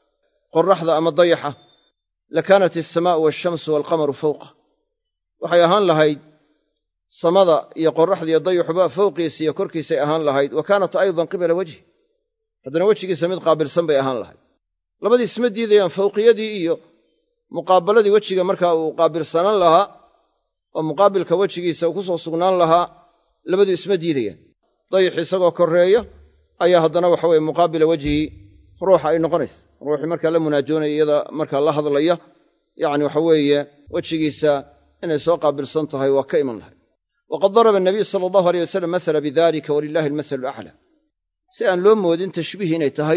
qoraxda ama dayaxa lakaanat alsamaa'u waashamsu waalqamaru fawqa waxay ahaan lahayd samada iyo qoraxda iyo dayaxuba fowqiisa iyo korkiisay ahaan lahayd wa kaanat aydan qibala wajhi haddana wejigiisa mid qaabilsan bay ahaan lahayd labadii isma diidayaan fawqiyadii iyo muqaabaladii wejiga markaa uu qaabilsanaan lahaa oo muqaabilka wejigiisa uu ku soo sugnaan lahaa labaduu isma diidayaan dayax isagoo korreeya ayaa haddana waxa weye muqaabila wejhi ruuxa ay noqonaysa ruuxii markaa la munaajoonaya iyada markaa la hadlaya yacni waxa weeye wejigiisa inay soo qaabilsan tahay waa ka iman lahay waqad daraba anabiy sala allahu aleyh wasalam masala bidalika walilahi almasalu aclaa si aan loo moodin tashbiih inay tahay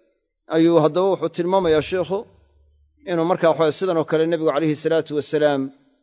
ayuu haddaba wuxuu tilmaamayaa sheikhu inuu markaa waxa sidan oo kale nebigu calayhi salaatu wasalaam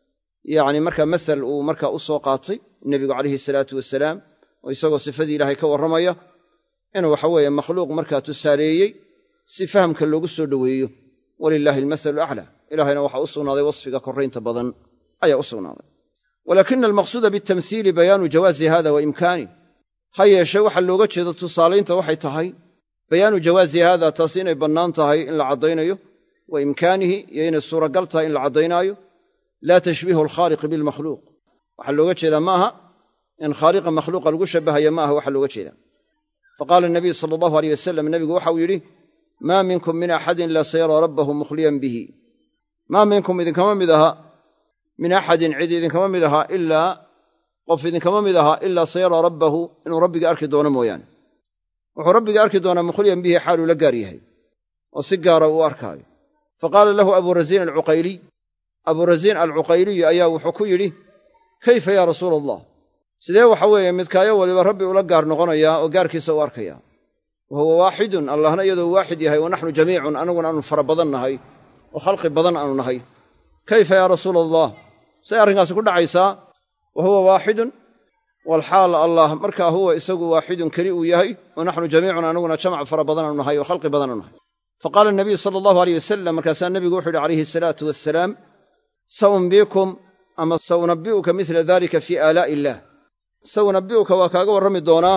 yacni markaa masal uu markaa u soo qaatay nebigu calayhi salaatu wasalaam oo isagoo sifadii ilaahay ka warramaya inuu waxa weeye makhluuq markaa tusaaleeyey si fahamka loogu soo dhoweeyo walilaahi almasalu aclaa ilaahayna waxaa u sugnaaday wasfiga korraynta badan ayaa u sugnaaday walakina almaqsuuda bitamhiili bayaanu jawaazi hada wa imkaanih ha yeeshee waxaa looga jeedo tusaalaynta waxay tahay bayaanu jawaazi haada taasi inay bannaan tahay in la caddaynayo wa imkaanihi iyo inay suuragal tahay in la caddaynaayo laa tashbiihu alkhaaliqi bilmakhluuq waxaa looga jeedaa ma aha in khaaliqa makhluuqa lagu shabbahaya ma aha waxaa looga jeedaa faqaala nabiyu sala allahu aleyh wasalam nebigu waxau yidhi maa minkum min axadin la sayaraa rabbahu mukhliyan bihi maa minkum idinkama mid aha min axadin cid idinkama mid ahaa ilaa qof idinkama mid ahaa ilaa sayaraa rabbahu inuu rabbiga arki doono mooyaane wuxuu rabbiga arki doonaa mukhliyan bihi xaaluu la gaar yahay oo si gaara uu arkaayo faqaala lahu abuurasiin alcuqayliy abuurasiin alcuqayliyu ayaa wuxuu ku yidhi kayfa yaa rasuula allah sidee waxa weeye midkaayo waliba rabbi ula gaar noqonayaa oo gaarkiisa u arkaya wa huwa waaxidun allahna iyadoo waaxid yahay wa naxnu jamiicun annaguna aanu fara badan nahay oo khalqi badan aanu nahay kayfa yaa rasuula allah say arrinkaasi ku dhacaysaa wa huwa waaxidun walxaal allah markaa huwa isagu waaxidun keli uu yahay wa naxnu jamiicun annaguna jamac fara badan aanu nahay oo khalqi badan aanu nahay faqaala nabiyu sala allahu aleyh wasalam markaasaa nebigu wuxu yidhi calayhi asalaatu wassalaam saunbiikum ama saunabbi'uka midla dalika fii aalaa'i illaah saunabbi'uka waa kaaga warrami doonaa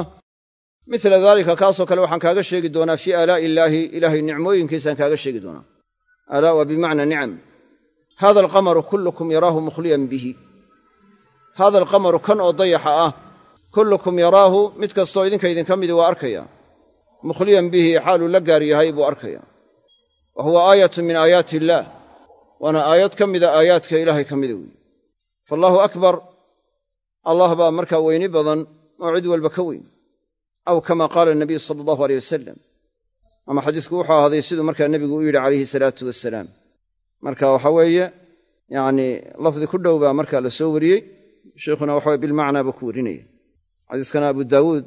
midla daalika kaasoo kale waxaan kaaga sheegi doonaa fii aalaa'i illaahi ilaahay nicmooyinkiisaan kaaga sheegi doonaa aalaa waa bimacnaa nicam hada alqamaru kullukum yaraahu mukhliyan bihi hada alqamaru kan oo dayaxa ah kullukum yaraahu mid kastoo idinka idinka midi waa arkaya mukhliyan bihi xaaluu la gaar yahay buu arkaya wa huwa aayatun min aayaati illaah waana aayad ka mida aayaadka ilaahay ka mida weeye fallaahu akbar allah baa markaa weyni badan oo cid walba ka weyn aw kama qaala nabiyu sala allahu aleyh wasalam ama xadiisku wuxuu ahaaday siduu markaa nebigu u yidhi calayhi salaatu wasalaam marka waxa weeye yacni lafdi ku dhow baa markaa la soo wariyey sheikhuna waxaweye bilmacnaa buu ku warinaya xadiiskana abu daawuud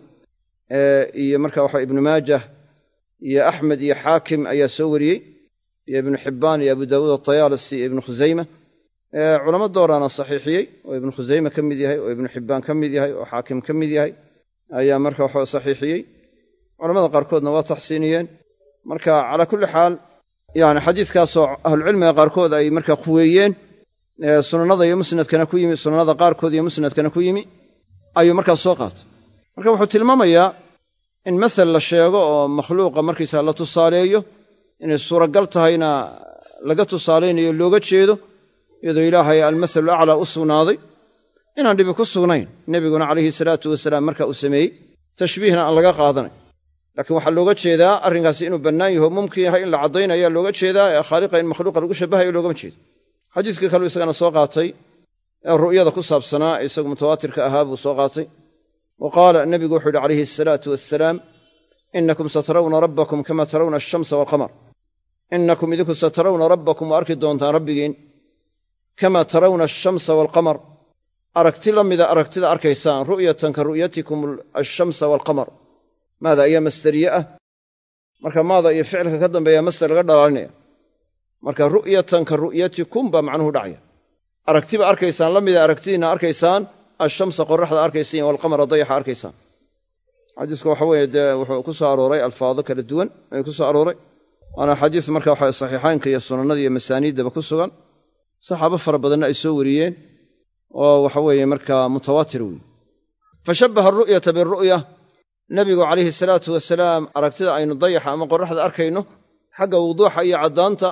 iyo marka waxa ibnu maajah iyo axmed iyo xaakim ayaa soo wariyey iyo ibnu xibbaan iyo abu daawuud atayaalisi iyo ibnu khusayma culamo dooraana saxiixiyey oo ibnu khusayme ka mid yahay oo ibnu xibbaan ka mid yahay oo xaakim ka mid yahay ayaa marka waxa saxiixiyey culamada qaarkoodna waa taxsiiniyeen marka calaa kulli xaal yani xadiiskaasoo ahlucilmiga qaarkood ay markaa quweeyeen sunanada iyo musnadkana ku yimi sunanada qaarkood iyo musnadkana ku yimi ayuu markaa soo qaatay marka wuxuu tilmaamayaa in masal la sheego oo makhluuqa markiisa la tusaaleeyo inay suuragal tahayna laga tusaalaynayo looga jeedo iyadoo ilaahay almasalu aclaa u sugnaaday inaan dhibi ku sugnayn nebiguna calayhi salaatu wasalaam marka uu sameeyey tashbiihna aan laga qaadanay laakiin waxaa looga jeedaa arrinkaasi inuu bannaan yaho mumkin yahay in la caddaynayaa looga jeedaa ee khaaliqa in makhluuqa lagu shabahayo loogama jeedo xadiiskii kaleu isagana soo qaatay ee ru'yada ku saabsanaa isagu mutawaatirka ahaa buu soo qaatay wa qaala nebigu wuxuu yidhi calayhi asalaatu wassalaam innakum satarawna rabbakum kama tarawna ashamsa waalqamar innakum idinku satarawna rabbakum waa arki doontaan rabbigiin kama tarawna ashamsa waalqamar aragti la mida aragtida arkaysaan ru'yatan ka ru'yatikum ashamsa waalqamar maada ayaa masderiye ah marka maada iyo ficilka ka dambeeya masder laga dhalaalinaya marka ru'yatan ka ru'yatikum baa macnuhu dhacaya aragtiba arkaysaan la mida aragtidiinna arkaysaan ashamsa qoraxda arkaysaan waalqamara dayaxa arkaysaan xadiisku waxa weeye dee wuxuu ku soo arooray alfaado kala duwan ayuu ku soo arooray waana xadiis marka waxa saxiixaynka iyo sunanada iyo masaaniiddaba ku sugan saxaabo fara badanna ay soo wariyeen oo waxa weeye markaa mutawaatir weeye fashabbaha aru'yata biru'ya nebigu calayhi salaatu wasalaam aragtida aynu dayaxa ama qoraxda arkayno xagga wuduuxa iyo caddaanta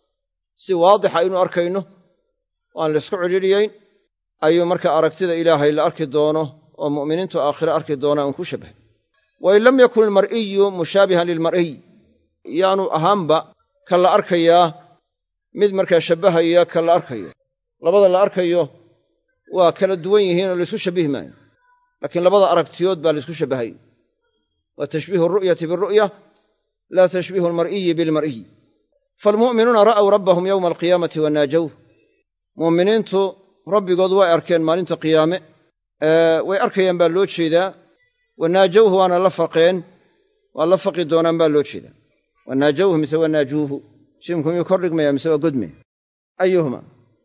si waadixa aynu arkayno waan laysku cidhiidhiyayn ayuu marka aragtida ilaahay la arki doono oo mu'miniintu aakhire arki doonaa uun ku shabbahay wain lam yakun almar'iyu mushaabihan lilmar'iy yaanu ahaanba ka la arkayaa mid markaa shabbahaya ka la arkayo labada la arkayo waa kala duwan yihiin oo laysku shabbihi maayo laakiin labada aragtiyood baa laysku shabbahay waa tashbiihu aru'yati biru'ya laa tashbiihu almar'iyi bilmar'iy faalmu'minuuna ra'aw rabbahum yowma alqiyaamati wanaajowh mu'miniintu rabbigood way arkeen maalinta qiyaame way arkayaan baa loo jeedaa wanaajowhu waana la faqeen waa la faqi doonaan baa loo jeedaa wanaajowhu mise wanaajuuhu shimku miyuu kor dhigmaya mise waa godme ayuhuma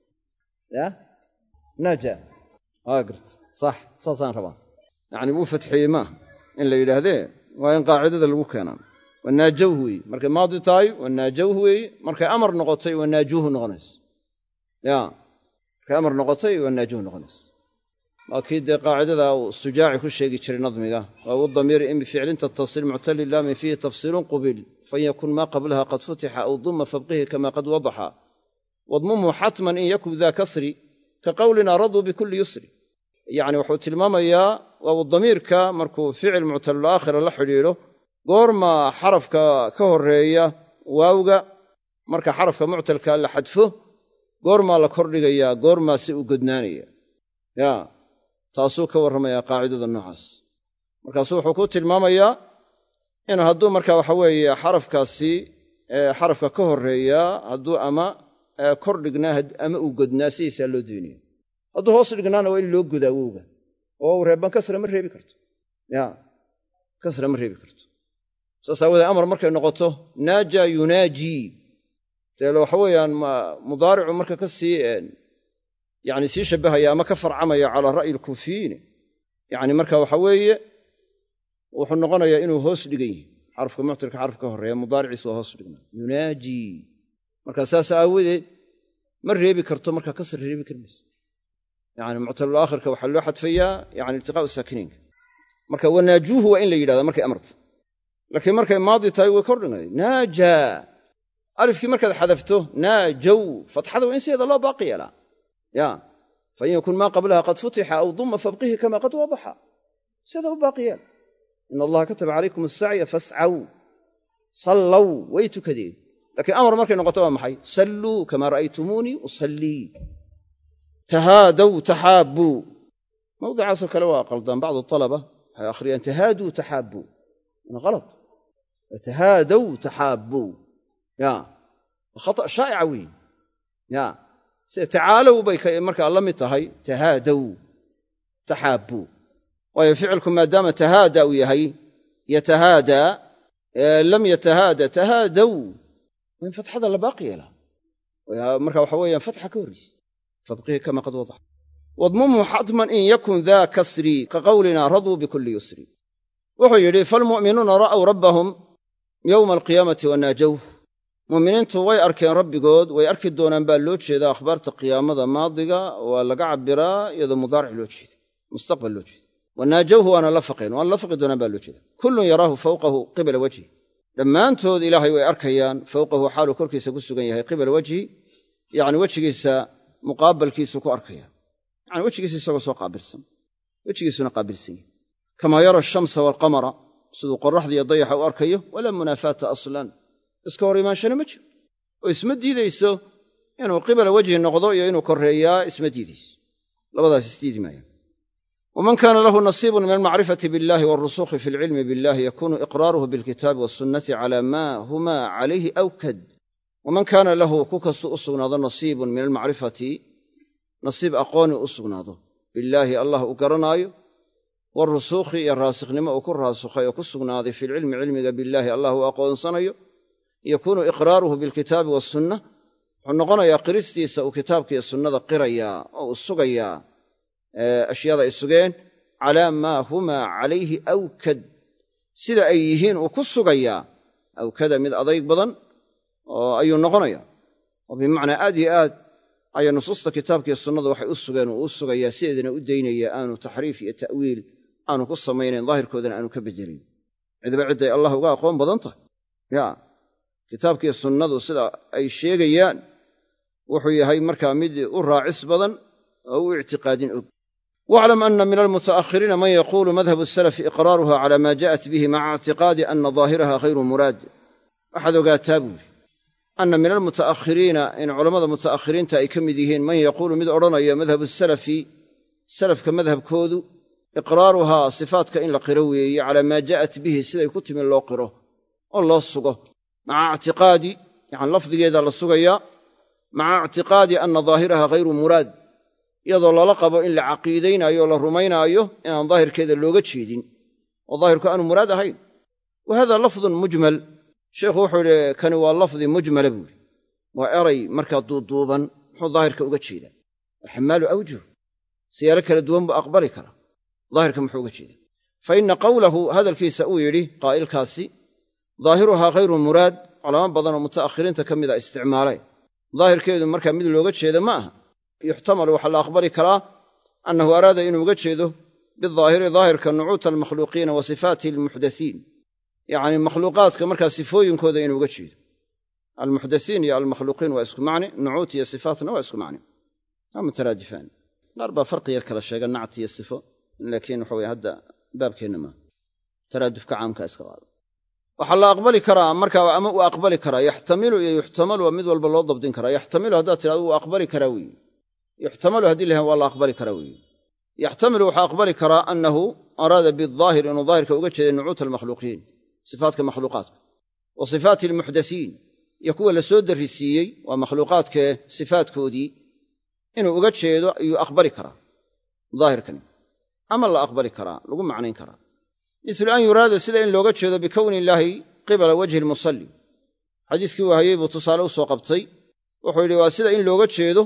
ya naaja waa garta sax saasaan rabaa yacni wuu fatxiyey maaha in la yidhaahdee waa in qaacidada lagu keenaa wanaajowhu weeye markay maadi tahay wanaajowhu weeye markay amar noqotay wanaajuuhu noqonayso ya markay amar noqotay wanaajuuhu noqonayso waa kii dee qaacidada uu sujaaci ku sheegi jiray nadmiga waa u damiiri in bificlin tattasil muctali laamin fiihi tafsiilun qubil fan yakun maa qablaha qad futixa aw duma fabqihi kama qad wadaxa wadmumhu xatman in yakun daa kasri ka qowlina raduu bikulli yusri yacni wuxuu tilmaamayaa waa u damiirka markuu ficil muctalulaakhira la xidhiidho goorma xarafka ka horreeya waawga marka xarafka muctalka la xadfo goormaa la kordhigayaa goormaa si u godnaanaya ya taasuu ka warramayaa qaacidada noocaas markaasuu wuxuu ku tilmaamayaa in hadduu marka waxa weeye xarafkaasi xarafka ka horreeya hadduu ama kor dhignaa ama uu godnaa sidiisaa loo daynayo hadduu hoos dhignaana waa in loo godaa wowga oo reeban kasra ma reebi karto ya kasra ma reebi karto saas aawadee amar markay noqoto naaja yunaajii dee waxa weeyaan mudaaricu marka ka sii yani sii shabbahaya ama ka farcamaya calaa ra'yi alkuufiyiin yani marka waxa weeye wuxuu noqonayaa inuu hoos dhigan yahay xarafka muctalka xaraf ka horreeya mudaariciisu waa hoos dhignaa yunaajii marka saas aawadeed ma reebi karto marka kasra reebi karmayso yani muctalulaakhirka waxaa loo xadfayaa yani iltiqaa'u saakiniinka marka wanaajuuhu waa in la yidhahdaa markay amarta laakiin markay maadi tahay way kor dhignayd naaja alifkii markaad xadafto naajow fatxada waa in sideeda loo baaqi yeelaa ya fain yakun maa qablaha qad futixa aw duma fabqihi kama qad wadaxa sidaa u baaqi yeel in allaha kataba calaykum asacya fascaw sallow way tukadeen laakiin amar markay noqoto waa maxay salluu kamaa ra'aytumuunii usallii tahaadow taxaabbuu mawdicaasoo kale waa qaldaan bacdu alaba waxay akhriyaan tahaaduu taxaabbuu wana halad tahaadow taxaabbuu ya khata shaa'ica weeye ya sida tacaalow bay markaa la mid tahay tahaadow taxaabbuu waayo ficilku maadaama tahaada uu yahay yatahaadaa lam yatahaada tahaadow waa in fatxada la baaqi yeelaa marka waxa weeyaan fatxa ka horraysa fabqihi kama qad wadax wadmumhu xatman in yakun daa kasri ka qawlina raduu bikulli yusri wuxuu yidhi falmu'minuuna ra'w rabbahum yowma alqiyaamati wanaajowh mu'miniintu way arkeen rabbigood way arki doonaan baa loo jeedaa akhbaarta qiyaamada maadiga waa laga cabbiraa iyadoo mudaaric loo jeeda mustaqbal loo jeeda wanaajowhu waana la faqeen waana la faqi doonaan baa loo jeeda kullun yaraahu fawqahu qibla wajhi dhammaantood ilaahay way arkayaan fawqahu xaaluu korkiisa ku sugan yahay qibla wajhi yacni wejigiisa muqaabalkiisu ku arkaya yacni wejigiisa isagoo soo qaabilsan wejigiisuna qaabilsan yahay kamaa yara ashamsa waalqamara siduu qorraxda iyo dayaxa u arkayo walaa munaafaata aslan iska hor imaanshana ma jiro oo isma diidayso inuu qibala wejhi noqdo iyo inuu korreeyaa isma diidayso labadaas isdiidi maayaan waman kaana lahu nasiibun min almacrifati biاllahi waalrusukhi fi alcilmi biاllahi yakunu iqraaruhu bilkitaabi waasunnati cala maa huma calayhi awkad waman kaana lahu ku kastuu u sugnaado nasiibun min almacrifati nasiib aqooni u sugnaado billaahi allah uu garanaayo waalrusukhi iyo raasikhnimo uu ku raasukhay oo ku sugnaaday fi lcilmi cilmiga billaahi allah uu aqoonsanayo yakuunu iqraaruhu bilkitaabi waasunna wuxuu noqonayaa qiristiisa uu kitaabka iyo sunnada qirayaa oo uu sugayaa ashyaada ay sugeen calaa maa humaa calayhi awkad sida ay yihiin uu ku sugayaa awkada mid adayg badan oo ayuu noqonayaa oo bimacnaa aad iyo aad ayaa nusuusta kitaabka iyo sunnada waxay u sugeen uu u sugayaa sideedana u daynaya aanu taxriif iyo ta'wiil aanu ku samaynayn daahirkoodana aanu ka bedelin cidba cidday allah uga aqoon badan tahay ya kitaabkiiyo sunnadu sida ay sheegayaan wuxuu yahay markaa mid u raacis badan oo u ictiqaadin og waclam ana min almuta'akhiriina man yaquulu madhabu salafi iqraaruha cala maa ja'at bihi maca ictiqaadi ana daahiraha hayru muraad waxaad ogaataa buuri ana min almuta'akhiriina in culammada muta'akhiriinta ay ka mid yihiin man yaquulu mid odhanaya madhabu salafi salafka madhabkoodu iqraaruhaa sifaatka in la qiro weeye calaa maa ja'at bihi siday ku timi loo qiro oo loo sugo maca ictiqaadi yani lafdigeeda la sugayaa maca ictiqaadi ana daahiraha hayru muraad iyadoo lala qabo in la caqiidaynaayo o la rumaynaayo inaan daahirkeeda looga jeedin oo daahirku aanu muraad ahayn wa hada lafdun mujmal sheikhu wuxuu yidhi kani waa lafdi mujmala buuri waa eray markaa duuduuban muxuu daahirka uga jeedaa waa xamaalu awjuh siyaalo kala duwan buu aqbali karaa daahirka muxuu uga jeedaa fa inna qawlahu hadalkiisa uu yidhi qaa'ilkaasi daahiruhaa hayru muraad culamo badan oo muta'akhiriinta ka mida isticmaalay daahirkeedu markaa mid looga jeedo ma aha yuxtamalu waxaa la aqbali karaa annahu araada inuu uga jeedo bidaahiri daahirka nucuuta almakhluuqiina wa sifaati almuxdasiin yacni makhluuqaadka markaa sifooyinkooda inuu uga jeedo almuxdasiin iyo almakhluuqiin waa isku macni nucuut iyo sifaatna waa isku macni waa mutaraadifaan qaar baa farqi yar kala sheega nacti iyo sifo laakiin waxa weye hadda baabkeenna maaha taraadufka caamka iska qaado waxaa la aqbali karaa markaa ama uu aqbali karaa yaxtamilu iyo yuxtamalu waa mid walba loo dabdin karaa yaxtamilu haddaad tidhahdo wuu aqbali karaa weeye yuxtamalu haddii lahayn waa la aqbali karaa weeye yaxtamilu waxaa aqbali karaa annahu araada bidaahir inuu daahirka uga jeeday nucuuta almakhluuqiin sifaatka makhluuqaadka wa sifaati almuxdasiin iyo kuwa la soo darrisiiyey waa makhluuqaadkee sifaatkoodii inuu uga jeedo ayuu aqbali karaa daahirkani ama la aqbali karaa lagu macnayn karaa mislu an yuraada sida in looga jeedo bikowni illaahi qibala wajhi lmusalli xadiiskii uu hayey buu tusaale u soo qabtay wuxuu yidhi waa sida in looga jeedo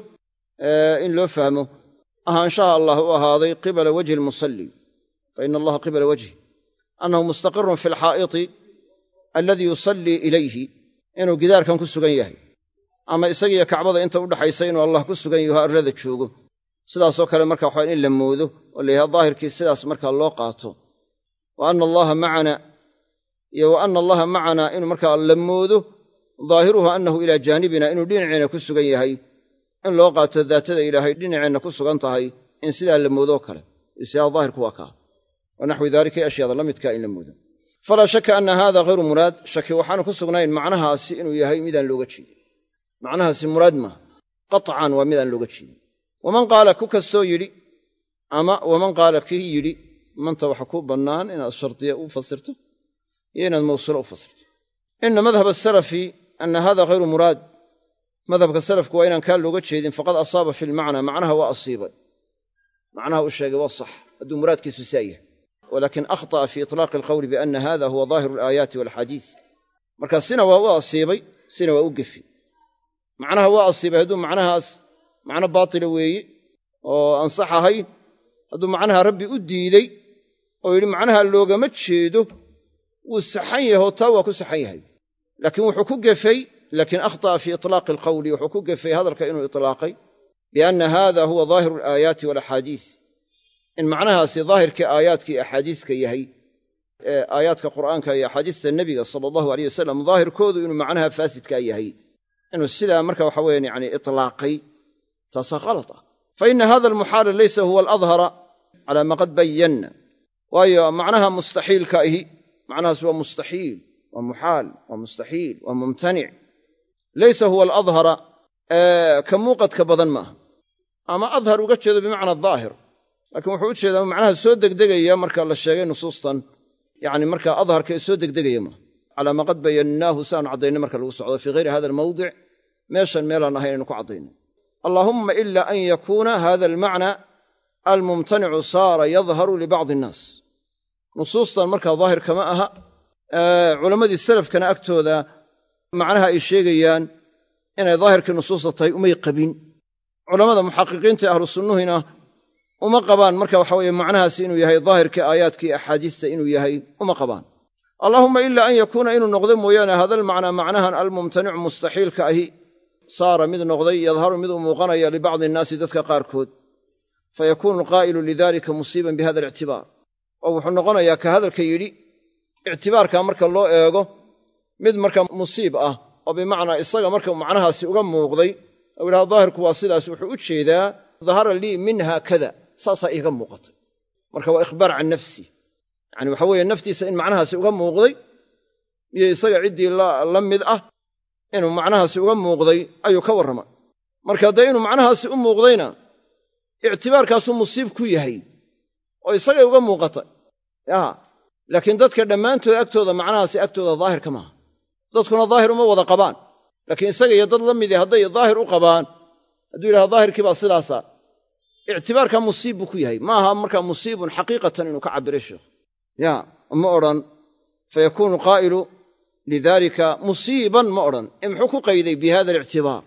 in loo fahmo ahaanshaha allah u ahaaday qibala wajhi lmusalli fa ina allaha qibala wajhi annahu mustaqirun fi alxaa'iti alladii yusallii ilayhi inuu gidaarkan ku sugan yahay ama isagiiyo kacbada inta u dhaxaysa inuu allah ku sugan yaho arlada joogo sidaasoo kale marka waxaa in la moodo oo la yidhaha daahirkii sidaas markaa loo qaato wa anna allaha macana iyo wa anna allaha macanaa inuu markaa la moodo daahiruhu annahu ilaa jaanibina inuu dhinaceenna ku sugan yahay in loo qaato daatada ilaahay dhinaceenna ku sugan tahay in sidaa la moodoo kale isiyaa daahirku waa kaa ونحو ذلك أشياء لمدك إن لمودا فلا شك أن هذا غير مراد شك وحان كسغنين معناها إنه يهي ميدان لوغتشي معناها مراد ما قطعا وميدان لوغتشي ومن قال كوكستو يلي أما ومن قال كي يلي من توحكو بنان إن الشرطية أفسرته إن الموصول أفسرته إن مذهب السلف أن هذا غير مراد مذهب السلف وإن كان لوغتشي فقد أصاب في المعنى معناها وأصيب معناها الشيء والصح هذا مراد كسوسايه ولكن أخطأ في إطلاق القول بأن هذا هو ظاهر الآيات والحديث مركز سنة وهو أصيبي سنة وأوقفي معناها هو أصيبي هدو معناها معنى باطل وي وأنصحها هاي هدو معناها ربي أديدي ويلي معناها اللوغة متشيدو والسحية هو تاوى كسحية لكن وحكوك في لكن أخطأ في إطلاق القول وحكوك في هذا الكائن إطلاقي بأن هذا هو ظاهر الآيات والحديث إن معناها ظاهر كآيات كأحاديث كيهي آيات كقرآن كي أحاديث النبي صلى الله عليه وسلم ظاهر كود إنه معناها فاسد كيهي إنه السيدة مركب وحوين يعني إطلاقي تصا غلطة فإن هذا المحال ليس هو الأظهر على ما قد بينا وهي معناها مستحيل كأيه معناها سوى مستحيل ومحال ومستحيل وممتنع ليس هو الأظهر كموقد كبضن ما أما أظهر وقتشذ بمعنى الظاهر لكن wuxuu u jeedaa macnaha soo degdegaya marka la sheegay nusuustan yaani marka adharka soo degdegaya ma ala ma qad bayannahu saan cadayna marka lagu socdo fi ghayr hada al-mawdi' meeshan meelan ahayn ku cadayna allahumma illa an yakuna hada al-ma'na al-mumtani'u sara yadhharu li ba'd an-nas nusuustan marka zaahir kama aha culimadii salafkana agtooda macnaha ay sheegayaan inay zaahirka nusuusta tahay umay qabin culimada muhaqqiqiinta ahlus sunnahina uma qabaan marka waxa weeye macnahaasi inuu yahay daahirka aayaadkii axaadiista inuu yahay uma qabaan allahumma illa an yakuna inuu noqdo mooyaane hadal macna macnahan almumtanic mustaxiilka ahi saara mid noqday yadharu mid muuqanaya li ba'd an-naas dadka qaarkood fayakunu qaa'ilu lidhalika musiban bihadha al-i'tibar oo wuxuu noqonayaa ka hadalka yiri i'tibaarka marka loo eego mid marka musiib ah oo bi macna isaga marka macnahaasi uga muuqday oo ila daahirku waa sidaas wuxuu u jeedaa dhahara li minha kada saasa iga muuqatay marka waa ikhbaar can nafsi yani waxa weeye naftiisa in macnahaasi uga muuqday iyo isaga cidii la mid ah inuu macnahaasi uga muuqday ayuu ka warramay marka haday inuu macnahaasi u muuqdayna i'tibaarkaasu musiib ku yahay oo isaga uga muuqatay laakiin dadka dhammaantood agtooda macnahaasi agtooda daahir kama dadkuna daahir uma wada qabaan laakiin isaga iyo dad la mid ah haday daahir u qabaan hadduu yiraahdo daahirkii baa sidaasa اعتبارك مصيب كيهي ما ها مركا مصيب حقيقة إنه كعبر الشيخ مؤرن فيكون قائل لذلك مصيبا مؤرن امحكوا قيدي بهذا الاعتبار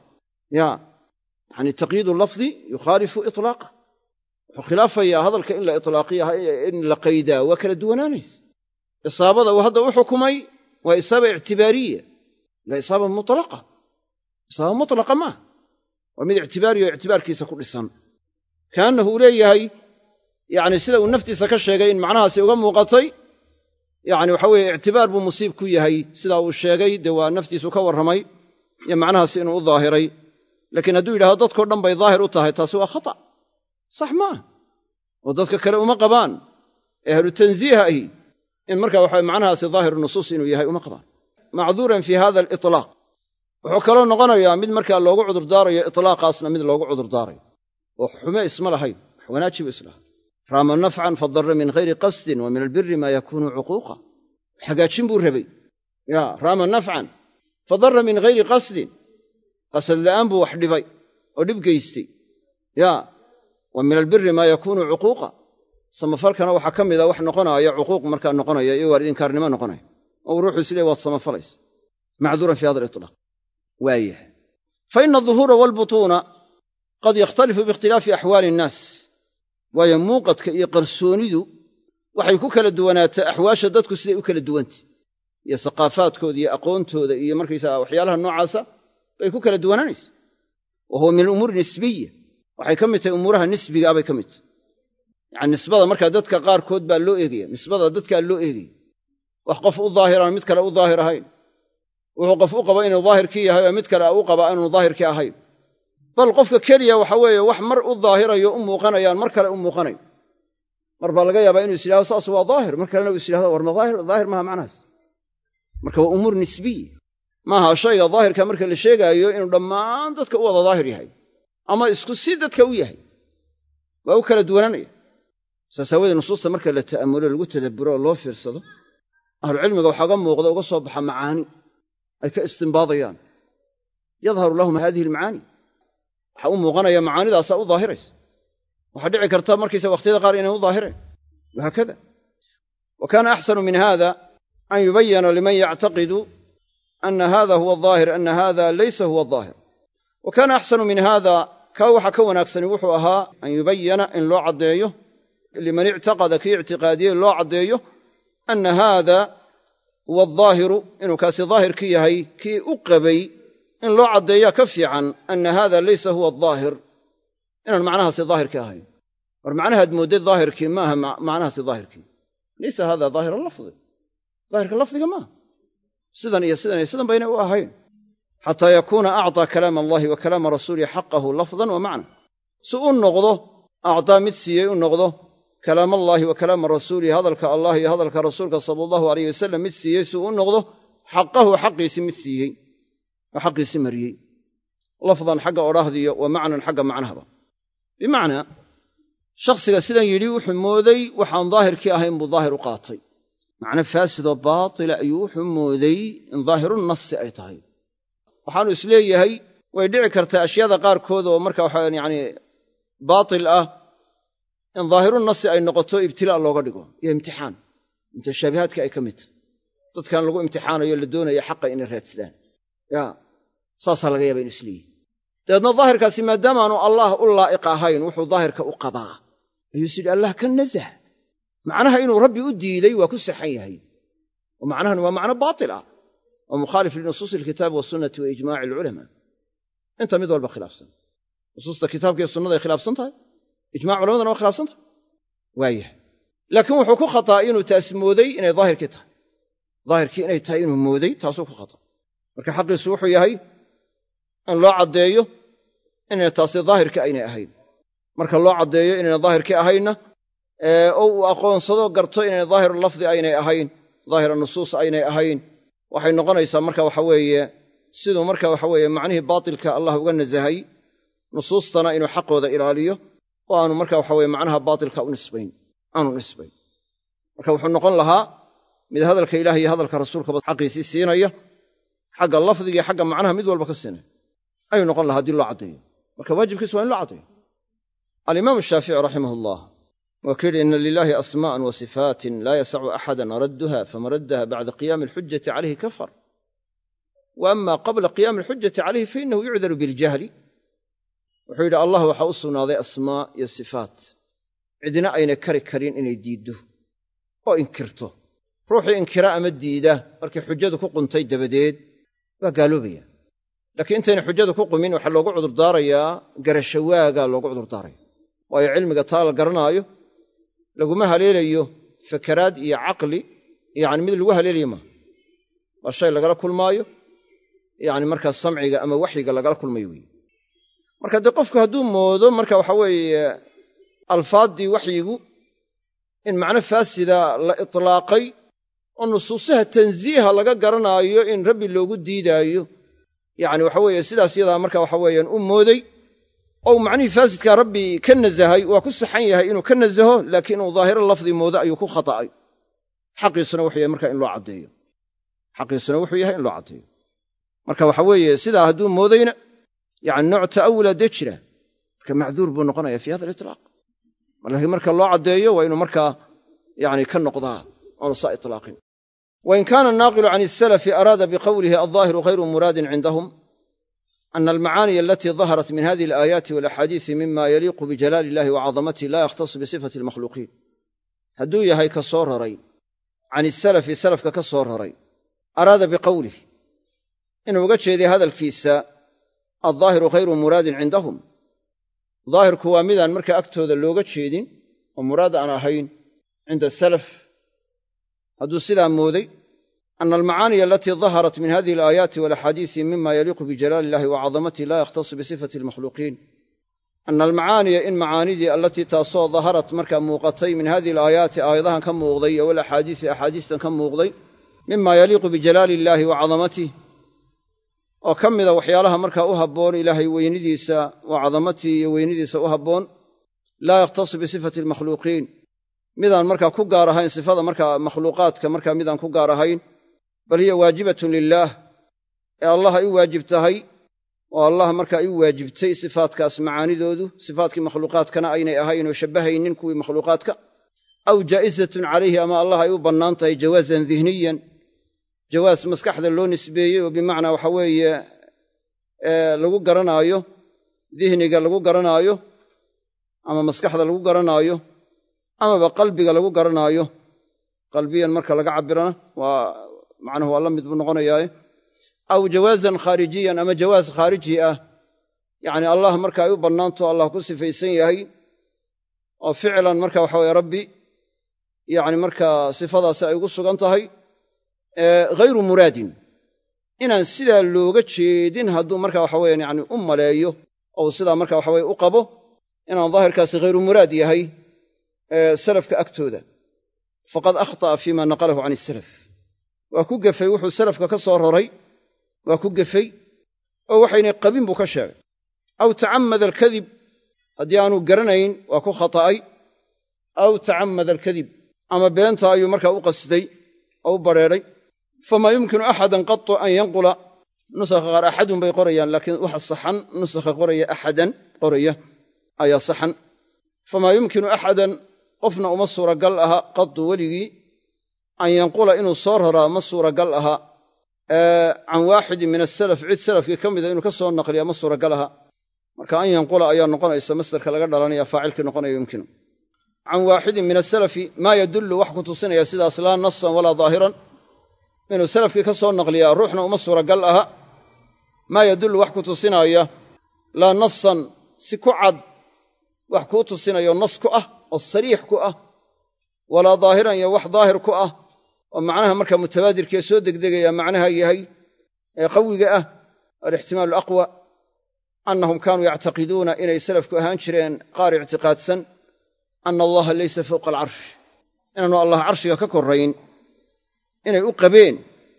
يعني التقييد اللفظي يخالف إطلاقه وخلافه هذا إلا إطلاقية إن لقيدا وكل الدونانيس إصابة وهذا وحكمي وإصابة اعتبارية لا إصابة مطلقة إصابة مطلقة ما ومن اعتباري واعتبار كيس كل سنة كأنه ليه يعني سيده ونفتيسا كشيغay in macnahaasi uga muuqatay yani waxa weeye i'tibaar buu musiib ku yahay sida uu sheegay de waa naftiisu ka warramay iyo macnahaasi inuu u daahiray laakiin hadduu yiraahdo dadko dhan bay daahir u tahay taasi waa khata sax ma oo dadka kale uma qabaan ahlu tanziihahi in marka waxa macnahaasi daahir nusuus inuu yahay uma qabaan macduuran fi hada al-itlaq wuxuu kala noqonayaa mid marka loogu cudur daarayo itlaaqaasna mid loogu cudur daarayo وحما اسم لهي وناجب اسلها رام نفعا فضر من غير قصد ومن البر ما يكون عقوقا حاجاتين بو ربي رام نفعا فضر من غير قصد قصد لان بو وحدبي ودب جيستي ومن البر ما يكون عقوقا سمفلكنا waxa kamida wax noqonaya عقوق marka noqonaya iyo waridin kaarnimo noqonaya oo ruuxu islee wad samafalays معذورا في هذا الاطلاق وايه فإن الظهور والبطون قد يختلف باختلاف أحوال الناس ويموقتك يقرسونيدو waxay ku kala duwanaataa axwaasha dadku siday u kala duwantay iyo saqaafaadkooda iyo aqoontooda iyo markaysa waxyaalaha noocaasa bay ku kala duwanaanaysaa وهو من الأمور النسبية waxay kamid tahay umuraha nisbiga bay kamid yani nisbada marka dadka qaar kood baa loo eegaya nisbada dadka loo eegay wax qof u daahiraan mid kale u daahirahayn wuxuu qof u qaba inuu daahirkii yahay mid kale u qaba inuu daahirkii ahayn bal qofka kaliya waxa weeye wax mar u daahirayo u muuqanayaan mar kale u muuqanay mar baa laga yaabaa inuu is yidhahdo saas waa daahir mar kalena uu is yidhahdo war ma daahir maaha macnahaas marka waa umuur nisbiya maaha shayga daahirka marka la sheegaayo inuu dhammaan dadka u wada daahir yahay ama isku si dadka u yahay waa u kala duwananaya saas aawadeed nusuusta marka la ta'ammulo lagu tadabburo oo loo fiirsado ahlucilmiga waxaaga muuqda uga soo baxa macaani ay ka istimbaadayaan yadharu lahum hadihi almacaani waxaa u muuqanaya macaanidaasaa u daahiraysa waxaa dhici karta markiisa wakhtiyada qaar inay u daahireen wahaakada wa kaana axsanu min hada an yubayana liman yactaqidu ana hada huwa adaahir ana hada laysa huwa adaahir wa kaana axsanu min hada kaa waxaa ka wanaagsani wuxuu ahaa an yubayana in loo caddeeyo liman ictaqada kii ictiqaadiyey loo caddeeyo ana haada huwa adaahiru inuu kaasi daahirki yahay kii u qabay in loo caddeeyaa ka fiican ana haada laysa huwa adaahir inaan macnahaasi daahirkii ahayn war macnahaad moodday daahirkii maaha macnahaasi daahirkii laysa haada daahira lafdi daahirka lafdiga maaha sidan iyo sidan iyo sidan baynay u ahayn xataa yakuuna acطaa kalaama allahi wa kalaama rasuulihi xaqahu lafdan wa macna si u noqdo acطaa mid siiyey u noqdo kalaamallaahi wa kalaama rasuulihi hadalka allah iyo hadalka rasuulka sala allahu alayh wasalam mid siiyey si u noqdo xaqahu xaqiisi mid siiyey oo xaqiisi mariyey lafdan xagga odhaahdiyo wa macnan xagga macnahaba bimacnaa shakhsiga sidan yidhi wuxuu mooday waxaan daahirkii ahayn buu daahir u qaatay macno faasidoo baatila ayuu wuxuu mooday in daahirunasi ay tahay waxaanu isleeyahay way dhici kartaa ashyaada qaarkood oo marka waxaa yacni baatil ah in daahirunasi ay noqoto ibtilaa looga dhigo iyo imtixaan mutashaabihaadka ay ka mid tahay dadkan lagu imtixaanayo la doonaya xaqa inay raadsadaan saasaa laga yaaba inu isleeyihi dabeedna daahirkaasi maadaamaanu allah u laa'iq ahayn wuxuu daahirka u qabaa ayuu is yidhi allah ka nasah macnaha inuu rabbi u diiday waa ku saxan yahay oo macnahan waa macno baatil ah oo mukhaalif linusuusi alkitaabi wasunnati wa ijmaaci alculamaa inta mid walba khilaafsan nusuusta kitaabka iyo sunnaday khilaafsan tahay ijmac culamadana waa khilaafsan tahay waayah laakiin wuxuu ku khataa inuu taas mooday inay daahirkii tahay daahirkii inay tahay inuu mooday taasuu ku khata marka xaqiisu wuxuu yahay in loo caddeeyo inayna taasi daahirkii aynay ahayn marka loo caddeeyo inayna daahirkii ahaynna oo uu aqoonsado garto inayna daahiru lafdi aynay ahayn daahira nusuus aynay ahayn waxay noqonaysaa marka waxa weeye siduu marka waxa weeye macnihii baatilka allah uga nasahay nusuustana inuu xaqooda ilaaliyo oo aanu marka waxa weye macnaha baatilka aanu nisbayn marka wuxuu noqon lahaa mid hadalka ilaah iyo hadalka rasuulkaba xaqiisii siinaya xagga lafdiga iyo xagga macnaha mid walba ka siinaya ayuu noqon lahaa haddii loo caddeeyo marka waajibkiisu waa in loo caddeeyo alimaamu shaafici raximahullah waa ku yidhi ina lilaahi asmaa'an wa sifaatin laa yasacu axadan radduha faman raddaha bacda qiyaami alxujati calayhi kafar wa ama qabla qiyaami alxujati calayhi fainahu yucdaru biljahli wuxuu yidhi allah waxaa u sugnaaday asmaa iyo sifaat cidina ayna kari karin inay diiddo oo inkirto ruuxii inkira ama diida markay xujadu ku quntay dabadeed waa gaaloobaya laakiin intayna xujadu ku qumin waxaa loogu cudurdaarayaa garashawaagaa loogu cudurdaaraya waayo cilmiga taa la garanaayo laguma haleelayo fakaraad iyo caqli yacni mid lagu haleelayo maaha waa shay lagala kulmaayo yacni markaa samciga ama waxyiga lagala kulmayo weeye marka dee qofku hadduu moodo marka waxa weeye alfaaddii waxyigu in macno faasida la itlaaqay oo nusuusaha tansiiha laga garanaayo in rabbi loogu diidaayo yacni waxa weeye sidaas yadaa marka waxa weeyaan u mooday oo macnihii faasidkaa rabbi ka nasahay waa ku saxan yahay inuu ka nasaho laakiin inuu daahiro lafdi moodo ayuu ku khata'ay xaqiisuna wuxuu yahay marka in loo caddeeyo xaqiisuna wuxuu yahay in loo caddeeyo marka waxa weeye sidaa hadduu moodayna yacni nooc ta'awula dee jira marka macduur buu noqonaya fi hada alitlaaq laakiin marka loo caddeeyo waa inuu markaa yacni ka noqdaa aanu saa itlaaqin wain kaana annaaqilu can isalafi araada biqowlihi aldaahiru khayru muraadin cindahum ana almacaaniya alatii daharat min hadihi alaayaati walaxaadiisi mima yaliiqu bijalaali illahi wacadamatihi laa yakhtasu bisifati almakhluuqiin hadduu yahay ka soo raray can isalafi salafka ka soo raray araada biqowlih inuu uga jeeday hadalkiisa aldaahiru khayru muraadin cindahum daahirku waa midaan markaa agtooda looga jeedin oo muraad aan ahayn cinda salaf hadduu sidaa mooday ana almacaaniya alatii daharat min hadihi alaayaati walaxaadiisi mima yaliiqu bijalaali illahi wacadamatihi laa yakhtasu bisifati almakhluuqiin ana almacaaniya in macaanidii allatii taasoo daharat markaa muuqatay min hadihi alaayaati aayadahan ka muuqday iyo walaxaadiisi axaadiistan ka muuqday mima yaliiqu bijalaali illaahi wa cadamatih oo ka mida waxyaalaha markaa u habboon ilaahay weynidiisa wa cadamatii iyo weynidiisa u habboon laa yakhtasu bisifati almakhluuqiin midaan markaa ku gaar ahayn sifada markaa makhluuqaadka markaa midaan ku gaar ahayn bal hiya waajibatun lilaah ee allah ay u waajib tahay oo allah markaa ay u waajibtay sifaatkaas macaanidoodu sifaatkii makhluuqaadkana aynay ahayn oo shabbahaynin kuwii makhluuqaadka aw jaa'izatun calayhi ama allah ay u bannaan tahay jawaazan dihniyan jawaas maskaxda loo nisbeeyey oo bimacnaa waxa weeye lagu garanaayo dihniga lagu garanaayo ama maskaxda lagu garanaayo amaba qalbiga lagu garanaayo qalbiyan marka laga cabirana waa macnuhu waa la mid buu noqonayaaye aw jawaazan khaarijiyan ama jawaaz khaariji ah yacni allah marka ay u bannaanto allah ku sifaysan yahay oo ficlan marka waxa weye rabbi yacni markaa sifadaasi ay ugu sugan tahay ghayru muraadin inaan sidaa looga jeedin hadduu marka waxa weyan yani u maleeyo ou sidaa marka waxa weye u qabo inaan daahirkaasi hayru muraad yahay salafka agtooda faqad akhطa'a fima naqalahu can isalaf waa ku gefay wuxuu salafka ka soo raray waa ku gefay oo waxaynay qabin buu ka sheegay aw tacammada alkadib haddii aanu garanayn waa ku khata'ay aw tacammada alkadib ama beenta ayuu markaa u qasday oo u badrheedhay famaa yumkinu axadan qatu an yanqula nusakha qaar axadun bay qorayaan laakiin waxa saxan nusakha qoraya axadan qoraya ayaa saxan famaa yumkinu axadan qofna uma suuragal aha qadu weligii an yanqula inuu soo raraa ma suuragal aha can waaxidin min asalaf cid salafkii ka mida inuu ka soo naqliya ma suuragal aha marka an yanqula ayaa noqonaysa masdarka laga dhalanaya faacilkii noqonaya yumkinu can waaxidin min asalafi maa yadullu wax ku tusinaya sidaas laa nasan walaa daahiran inuu salafkii ka soo naqliyaa ruuxna uma suuragal aha maa yadullu wax ku tusinaya laa nasan si ku cad wax kuu tusinayo nas ku ah oo sariix ku ah walaa daahiran iyo wax daahir ku ah oo macnaha marka mutabaadirkee soo degdegaya macnaha yahay ee qawiga ah alixtimaalu alaqwa annahum kaanuu yactaqiduuna inay salafku ahaan jireen qaar ictiqaadsan ana allaha laysa fowqa alcarsh inaanu allah carshiga ka korrayn inay u qabeen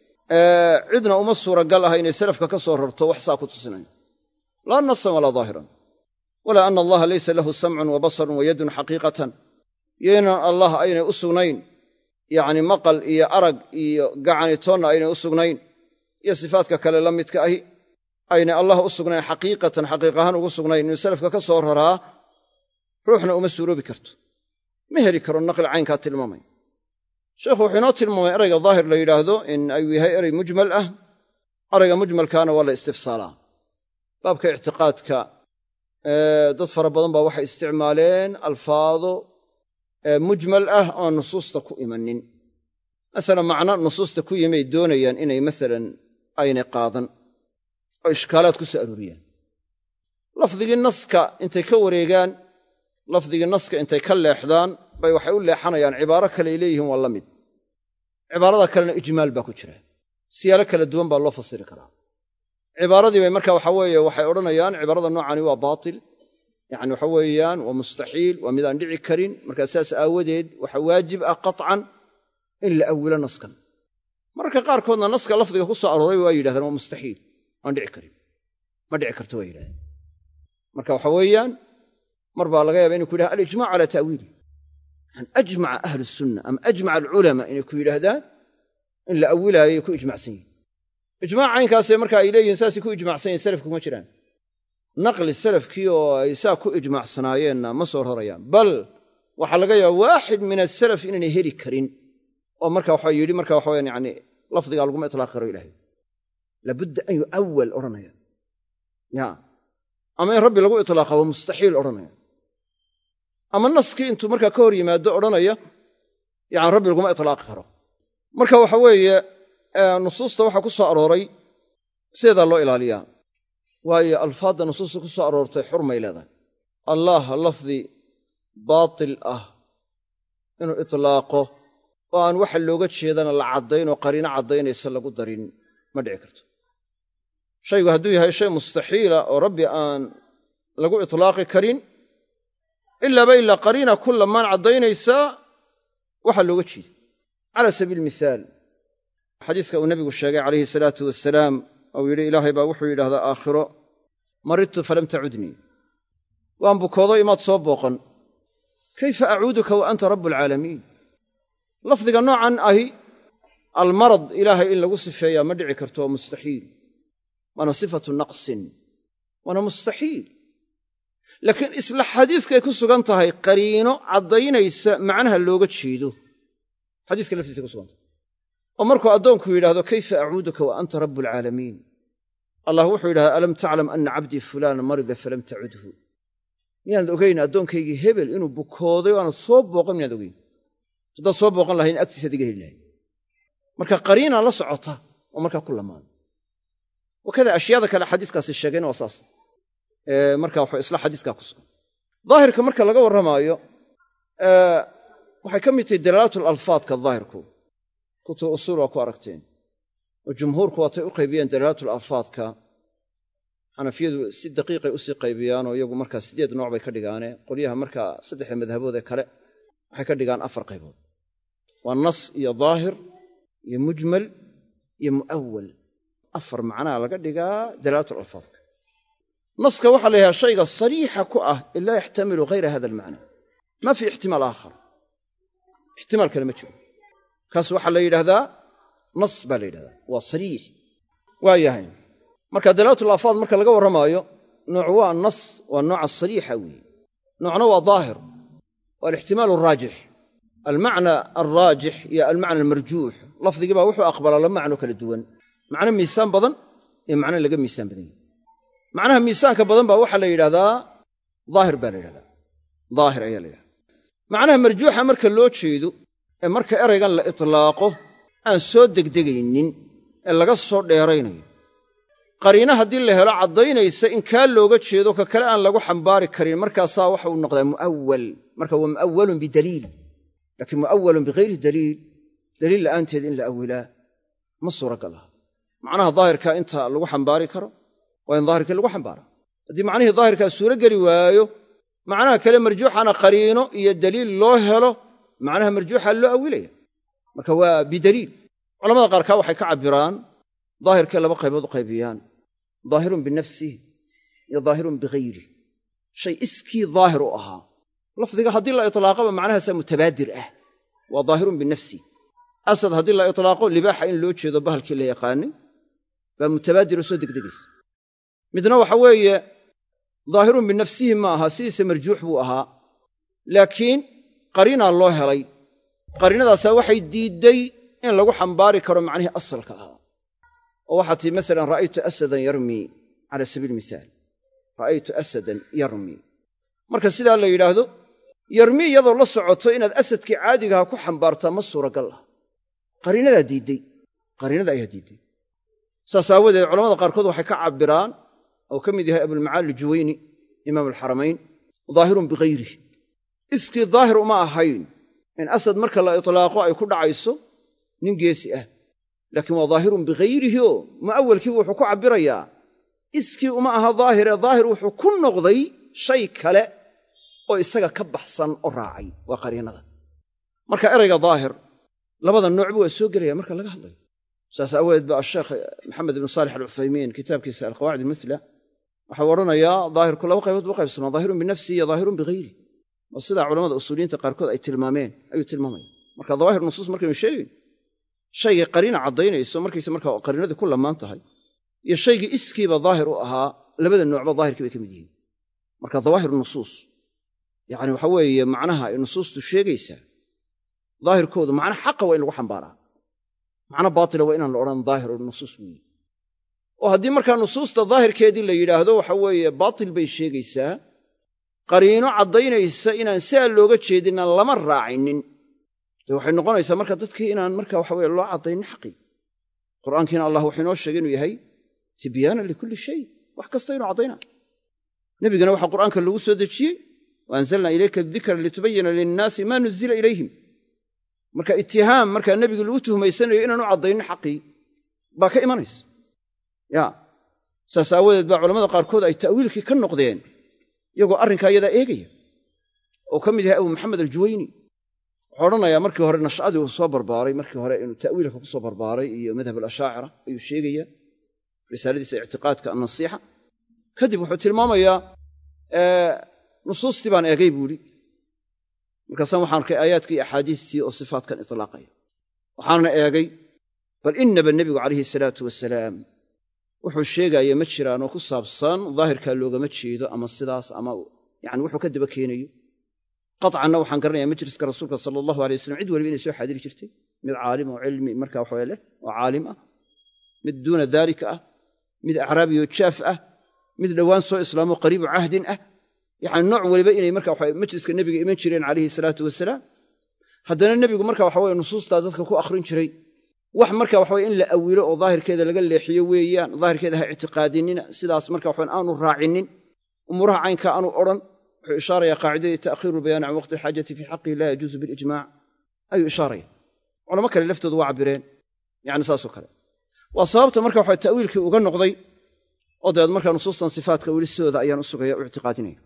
cidna uma suuragal aha inay salafka ka soo rarto wax saa ku tusinayo laa nasan walaa daahiran walaa ana allaha laysa lahu samcun wa basarun wa yadun xaqiiqatan iyo inaan allah aynay u sugnayn yacni maqal iyo arag iyo gacanitoonna aynay u sugnayn iyo sifaadka kale la midka ahi aynay allah u sugnayn xaqiiqatan xaqiiq ahaan ugu sugnayn inuu salafka ka soo raraa ruuxna uma suuroobi karto ma heli karo naqli caynkaa tilmaamay sheekhu wuxuu inoo tilmaamay erayga daahir la yidhaahdo in ayuu yahay erey mujmal ah erayga mujmalkaana waa la istifsaalaa baabka ictiqaadka dad fara badan baa waxay isticmaaleen alfaado mujmal ah oon nusuusta ku imanin masalan macno nusuusta ku yimay doonayaan inay masalan aynay qaadan oo ishkaalaad ku soo arooriyaan lafdigii naska intay ka wareegaan lafdigii naska intay ka leexdaan bay waxay u leexanayaan cibaaro kale ay leeyihiin waa la mid cibaarada kalena ijmaal baa ku jira siyaalo kala duwan baa loo fasiri karaa cibaaradii bay marka waxa weeye waxay odhanayaan cibaarada noocani waa baatil yacni waxa weeyaan waa mustaxiil waa midaan dhici karin markaa saas aawadeed waxa waajib ah qatcan in la awilo naskan mararka qaarkoodna naska lafdiga ku soo arooray waa yidhahdeen waa mustaxiil waan dhici karin ma dhici karto waa yidhahdeen marka waxa weeyaan mar baa laga yaaba inay ku yidhahan alijmac calaa ta'wiili yani ajmaca ahlu sunna ama ajmaca alculamaa inay ku yidhaahdaan in la awilaayoy ku ijmacsan yihin ijmaac caynkaasee marka ay leeyihin saasay ku ijmacsan yihin salafki kuma jiraan naqli salafkii oo ay saa ku ijmacsanaayeenna ma soo rarayaan bal waxaa laga yaaba waaxid min asalaf inaynay heli karin oo marka waxa yidhi marka waxa weyaan yani lafdigaa laguma itlaaqi karo ilahay labudda an yu'awal odhanaya ya ama in rabbi lagu itlaaqa waa mustaxiil odhanaya ama naskii intuu markaa ka hor yimaado odhanaya yani rabbi laguma itlaaqi karo marka waxa weeye nusuusta waxaa ku soo arooray sideedaa loo ilaaliyaa waayo alfaadda nusuusta ku soo aroortay xurmay leedahay allah lafdi baatil ah inuu itlaaqo oo aan waxa looga jeedana la caddayn oo qariino caddaynaysa lagu darin ma dhici karto shaygu hadduu yahay shay mustaxiila oo rabbi aan lagu itlaaqi karin ilaaba ilaa qariina ku lamaan caddaynaysaa waxaa looga jeeda cala sabiili mithaal xadiiska uu nebigu sheegay calayhi salaatu wasalaam ou yidhi ilaahay baa wuxuu yidhahdaa aakhiro maridtu falam tacudnii waan bukoodo imaad soo booqan kayfa acuuduka wa anta rabu alcaalamiin lafdiga noocan ahi almarad ilaahay in lagu sifeeyaa ma dhici karto waa mustaxiil waana sifatu naqsin waana mustaxiil laakiin isla xadiiskay ku sugan tahay qariino caddaynaysa macnaha looga jeedo xadiiska laftiisa ku sugan tahay oo markuu addoonku yidhaahdo kayfa acuuduka wa anta rabu alcaalamiin allah wuxuu yidhahdaa alam taclam ana cabdii fulaan marida falam tacudhu miyaanad ogayn addoonkaygii hebel inuu bukooday o aanad soo booqan miyaad ogayn haddaad soo booqan lahayn agtiisaad iga heli lahayn marka qariinaa la socota oo markaa ku lamaan wakada ashyaada kale xadiiskaasi sheegayna waa saas marka waxa isla xadiiskaa ku sugan daahirka marka laga warramaayo waxay ka mid tahay dalaalatu alalfaadka daahirku kutub usuul waa ku aragteen oo jumhuurku waatay u qaybiyeen dalaalatu alalfaadka xanafiyadu si daqiiqay u sii qaybiyaan oo iyagu markaa 8 nooc bay ka dhigaane qolyaha markaa 3 madhabood ee kale waxay ka dhigaan 4 qaybood waa nas iyo daahir iyo mujmal iyo mu'awwal 4 macnaa laga dhigaa dalaalatu alalfaadka naska waxaa la yidhaha shayga sariixa ku ah ilaa yaxtamilu hayra hada almacna ma fi ixtimaal aakhar ixtimaal kale ma jiro kaas waxaa la yidhahdaa nas baa la yidhahdaa waa sariix waa yahay marka dalaalatu alaafaad marka laga warramaayo nooc waa nas waa nooca sariixa weeye noocna waa daahir waa alixtimaal alraajix almacna alraajix iyo almacna almarjuux lafdigii baa wuxuu aqbalaa laba macno kala duwan macno miisaan badan iyo macno laga miisaan badan yahay macnaha miisaanka badan baa waxaa la yidhahdaa daahir baa la yidhahdaa daahir ayaa la yidhahdaa macnaha marjuuxa marka loo jeedo ee marka eraygan la itlaaqo aan soo degdegaynin ee laga soo dheeraynayo qariino haddii la helo caddaynaysa in kaa looga jeedo ka kale aan lagu xambaari karin markaasaa waxa uu noqdaa mu'awwal marka waa mu'awwalun bidaliil laakiin mu'awwalun bihayri daliil la'aanteed in la awilaa ma suuragal aha macnaha daahirkaa inta lagu xambaari karo waa in daahirkii lagu xambaara haddii macnihii daahirkaa suuro geli waayo macnaha kale marjuuxana qariino iyo daliil loo helo macnaha marjuuxa loo awilaya marka waa bidaliil culamada qaarkaa waxay ka cabbiraan daahirkay 2 qaybood u qaybiyaan daahirun binafsihi iyo daahirun bihayrih shay iskii daahir u ahaa lafdiga haddii la itlaaqaba macnahaasaa mutabaadir ah waa daahirun binafsihi asad haddii la itlaaqo libaaxa in loo jeedo bahalkii la yaqaanay baa mutabaadir oo soo degdegaysa midna waxa weeye daahirun binafsihi ma aha sidiisa marjuux buu ahaa laakiin qariinaa loo helay qariinadaasaa waxay diidday in lagu xambaari karo macnihii asalka ahaa oo waxaa tii masalan ra'aytu asadan yarmii cala sabiili mithaal ra'aytu asadan yarmii marka sidaa la yidhaahdo yarmii iyadoo la socoto inaad asadkii caadigaha ku xambaartaa ma suuragal ah qariinada ayaa diidday saas aawadeed culamada qaarkood waxay ka cabbiraan oo ka mid yahay abulmacaali aljuwayni imaam alxaramayn daahirun bihayrih iskii daahir uma ahayn in asad marka la itlaaqo ay ku dhacayso nin geesi ah laakiin waa daahirun bighayrihi oo mu'awalkiibu wuxuu ku cabbirayaa iskii uma aha daahire daahir wuxuu ku noqday shay kale oo isaga ka baxsan oo raacay waa qariinada marka erayga daahir labada noocba waa soo gelaya marka laga hadlayo saas aawadeed baa asheekh maxamed ibnu saalix alcuthaymiin kitaabkiisa alqawaacid almuthla waxau odhanayaa daahirku 2 qaybood buu qaybsamaa daahirun binafsihi iyo daahirun bighayrihi waa sidaa culamada usuuliyiinta qaarkood ay tilmaameen ayuu tilmaamaya marka dawaahir nusuus markaynu sheegin shaygii qariina caddaynayso markayse markaa qariinadii ku lamaan tahay iyo shaygii iskiiba daahir u ahaa labada noocba daahirkii bay ka mid yihiin marka dawaahir nusuus yacni waxa weeye macnaha ay nusuustu sheegaysaa daahirkoodu macna xaqa waa in lagu xambaaraa macno baatila waa inaan la odhan daahiru nusuus weeye oo haddii markaa nusuusta daahirkeedii la yidhaahdo waxa weeye baatil bay sheegaysaa qariino caddaynaysa inaan sidaa looga jeedinaan lama raacinin dee waxay noqonaysaa marka dadkii inaan marka waxa weye loo caddaynin xaqii qur'aankiina allah wuxuu inoo sheegay inuu yahay tibyaanan likulli shay wax kasta inuu caddaynaa nebigana waxaa qur'aanka lagu soo dejiyey wa anzalnaa ilayka adikra litubayina linnaasi maa nuzila ilayhim marka itihaam markaa nebiga lagu tuhmaysanayo inaanu caddaynin xaqii baa ka imanaysa ya saas aawadeed baa culamada qaarkood ay ta'wiilkii ka noqdeen iyagoo arrinkaa iyadaa eegaya oo ka mid yahay abu maxamed aljuwayni wuxuu odhanayaa markii hore nash'adii uu soo barbaaray markii hore inuu ta'wiilka ku soo barbaaray iyo madhab alashaacira ayuu sheegayaa risaaladiisa ictiqaadka annasiixa kadib wuxuu tilmaamayaa nusuustii baan eegay buu idhi markaasaan waxaan arkay aayaadkii iyo axaadiistii oo sifaatkan itlaaqaya waxaana eegay bal innaba nebigu calayhi salaatu wasalaam wuxuu sheegaya ma jiraanoo ku saabsan daahirkaa loogama jeedo ama sidaas ama yani wuxuu ka daba keenayo qaطcanna waxaan garanayaa majliska rasuulka sala allahu alay wasalam cid waliba inay soo xaadiri jirtay mid caalim oo cilmi markaa waxaa leh oo caalim ah mid duuna daalika ah mid acraabiyo jaaf ah mid dhowaan soo islaamo qariibu cahdin ah yani nooc waliba inay marka waxa majliska nebiga iman jireen calayhi salaatu wasalaam haddana nebigu marka waxa weye nusuustaa dadka ku akhrin jiray wax marka waxa weye in la awilo oo daahirkeeda laga leexiyo weeyaan daahirkeeda ha ictiqaadinina sidaas marka waxa aanu raacinin umuuraha caynkaa aanu odhan wuxuu ishaaraya qaacidadii ta'khiiru lbayaan can waqti alxaajati fii xaqihi laa yajuusu bilijmaac ayuu ishaaraya culamo kale laftoodu waa cabireen yani saasoo kale waa sababta marka waxa ta'wiilkii uga noqday oo dabeed markaa nusuustan sifaatka weli sidooda ayaan u sugaya u ictiqaadinaya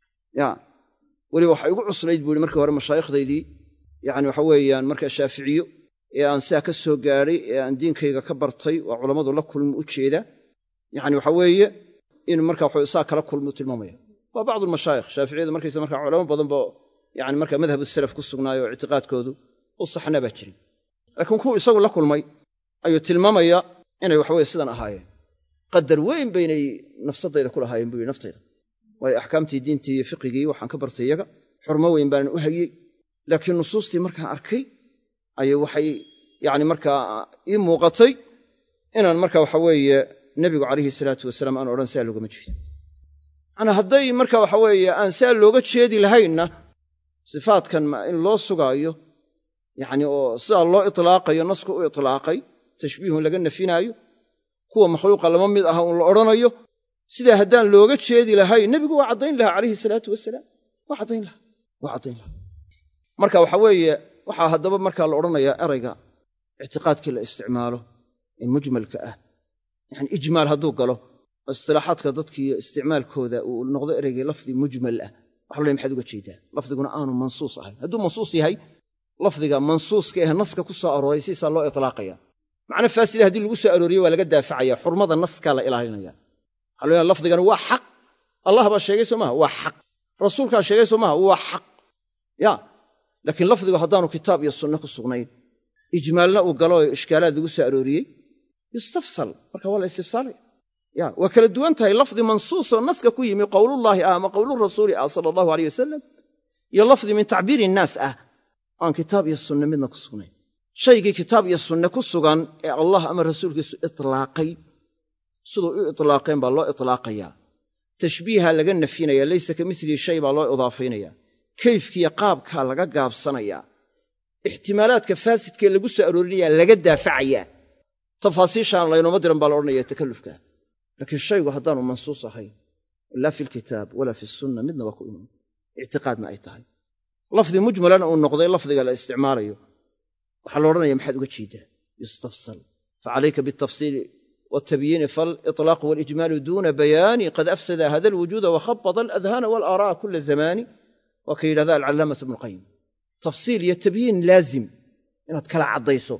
ya weliba waxa igu cuslayd buu ihi markii hore mashaayikhdaydii yani waxa weeyaan markaa shaaficiyo ee aan sidaa ka soo gaadhay ee aan diinkayga ka bartay waa culammadu la kulmi u jeeda yani waxa weeye in marka waxa saa kala kulmi u tilmaamaya waa bacdu almashaayikh shaaficiyada markaysa markaa culamo badan ba yani markaa madhab salaf ku sugnaayo oo ictiqaadkoodu u saxna baa jirin laakiin kuwa isagu la kulmay ayuu tilmaamaya inay waxaweye sidan ahaayeen qadar weyn baynay nafsadayda ku lahaayeen buu yidhi naftayda waayo axkaamtii diintii iyo fiqigii waxaan ka bartay iyaga xurmo weyn baanan u hayey laakiin nusuustii markaan arkay ayay waxay yani markaa ii muuqatay inaan marka waxa weeye nebigu calayhi salaatu wasalaam aan odhan sidaa loogama jeedo macnaa hadday marka waxa weeye aan sidaa looga jeedi lahaynna sifaatkan in loo sugaayo yani oo sidaa loo itlaaqayo nasku u itlaaqay tashbiihun laga nafinaayo kuwa makhluuqa lama mid aha uun la odhanayo sidaa haddaan looga jeedi lahayn nebigu waa caddayn lahaa calayhi salaatu wasalaam waa caddayn lahaa marka waxa weeye waxaa haddaba markaa la odhanayaa erayga ictiqaadkii la isticmaalo ee mujmalka ah yani ijmaal hadduu galo oo istilaaxaadka dadkiiyo isticmaalkooda uu noqdo ereygii lafdi mujmal ah waxa la maxaad uga jeedaa lafdiguna aanu mansuus ahayn hadduu mansuus yahay lafdiga mansuuska eh naska ku soo arooray siisaa loo itlaaqaya macna faasida haddii lagu soo arooriyo waa laga daafacaya xurmada naskaa la ilaalinaya waxaa la leeyahay lafdigana waa xaq allah baa sheegay soo maaha waa xaq rasuulkaa sheegay soo maaha waa xaq ya laakiin lafdigu haddaanu kitaab iyo sunne ku sugnayn ijmaalna uu galo oo ishkaalaad lagu soo arooriyey yustafsal marka waa la istifsaalaya ya waa kala duwan tahay lafdi mansuusoo naska ku yimi qowlullaahi ah ama qowlurasuuli ah sala allahu aleyh wasalam iyo lafdi min tacbiiri innaas ah aan kitaab iyo sunne midna ku sugnayn shaygii kitaab iyo sunne ku sugan ee allah ama rasuulkiisu itlaaqay siduu u itlaaqeen baa loo itlaaqayaa tashbiiha laga nafinaya laysa ka milihi shay baa loo idaafaynaya kayfkiiyo qaabkaa laga gaabsanayaa ixtimaalaadka faasidkee lagu soo aroorinayaa laga daafacayaa tafaasiishaan laynooma diran baa la odhanaya takallufka laakiin shaygu haddaanu mansuus ahayn laa fi lkitaab walaa fi sunna midnaba ku iman ictiqaadna ay tahay lafdi mujmalana uu noqday lafdiga la isticmaalayo waxaa la odhanaya maxaad uga jeedaa yustafsal facalayka bialtafsiili waaltabyiini faaliطlaaq waalijmaalu duuna bayaani qad afsada hada alwujuuda wakhabada aladhaana waalaara'a kula zamaani waa ka yidhahda alcallaamatu ibnuqayim tafsiil iyo tabyiin laazim inaad kala caddayso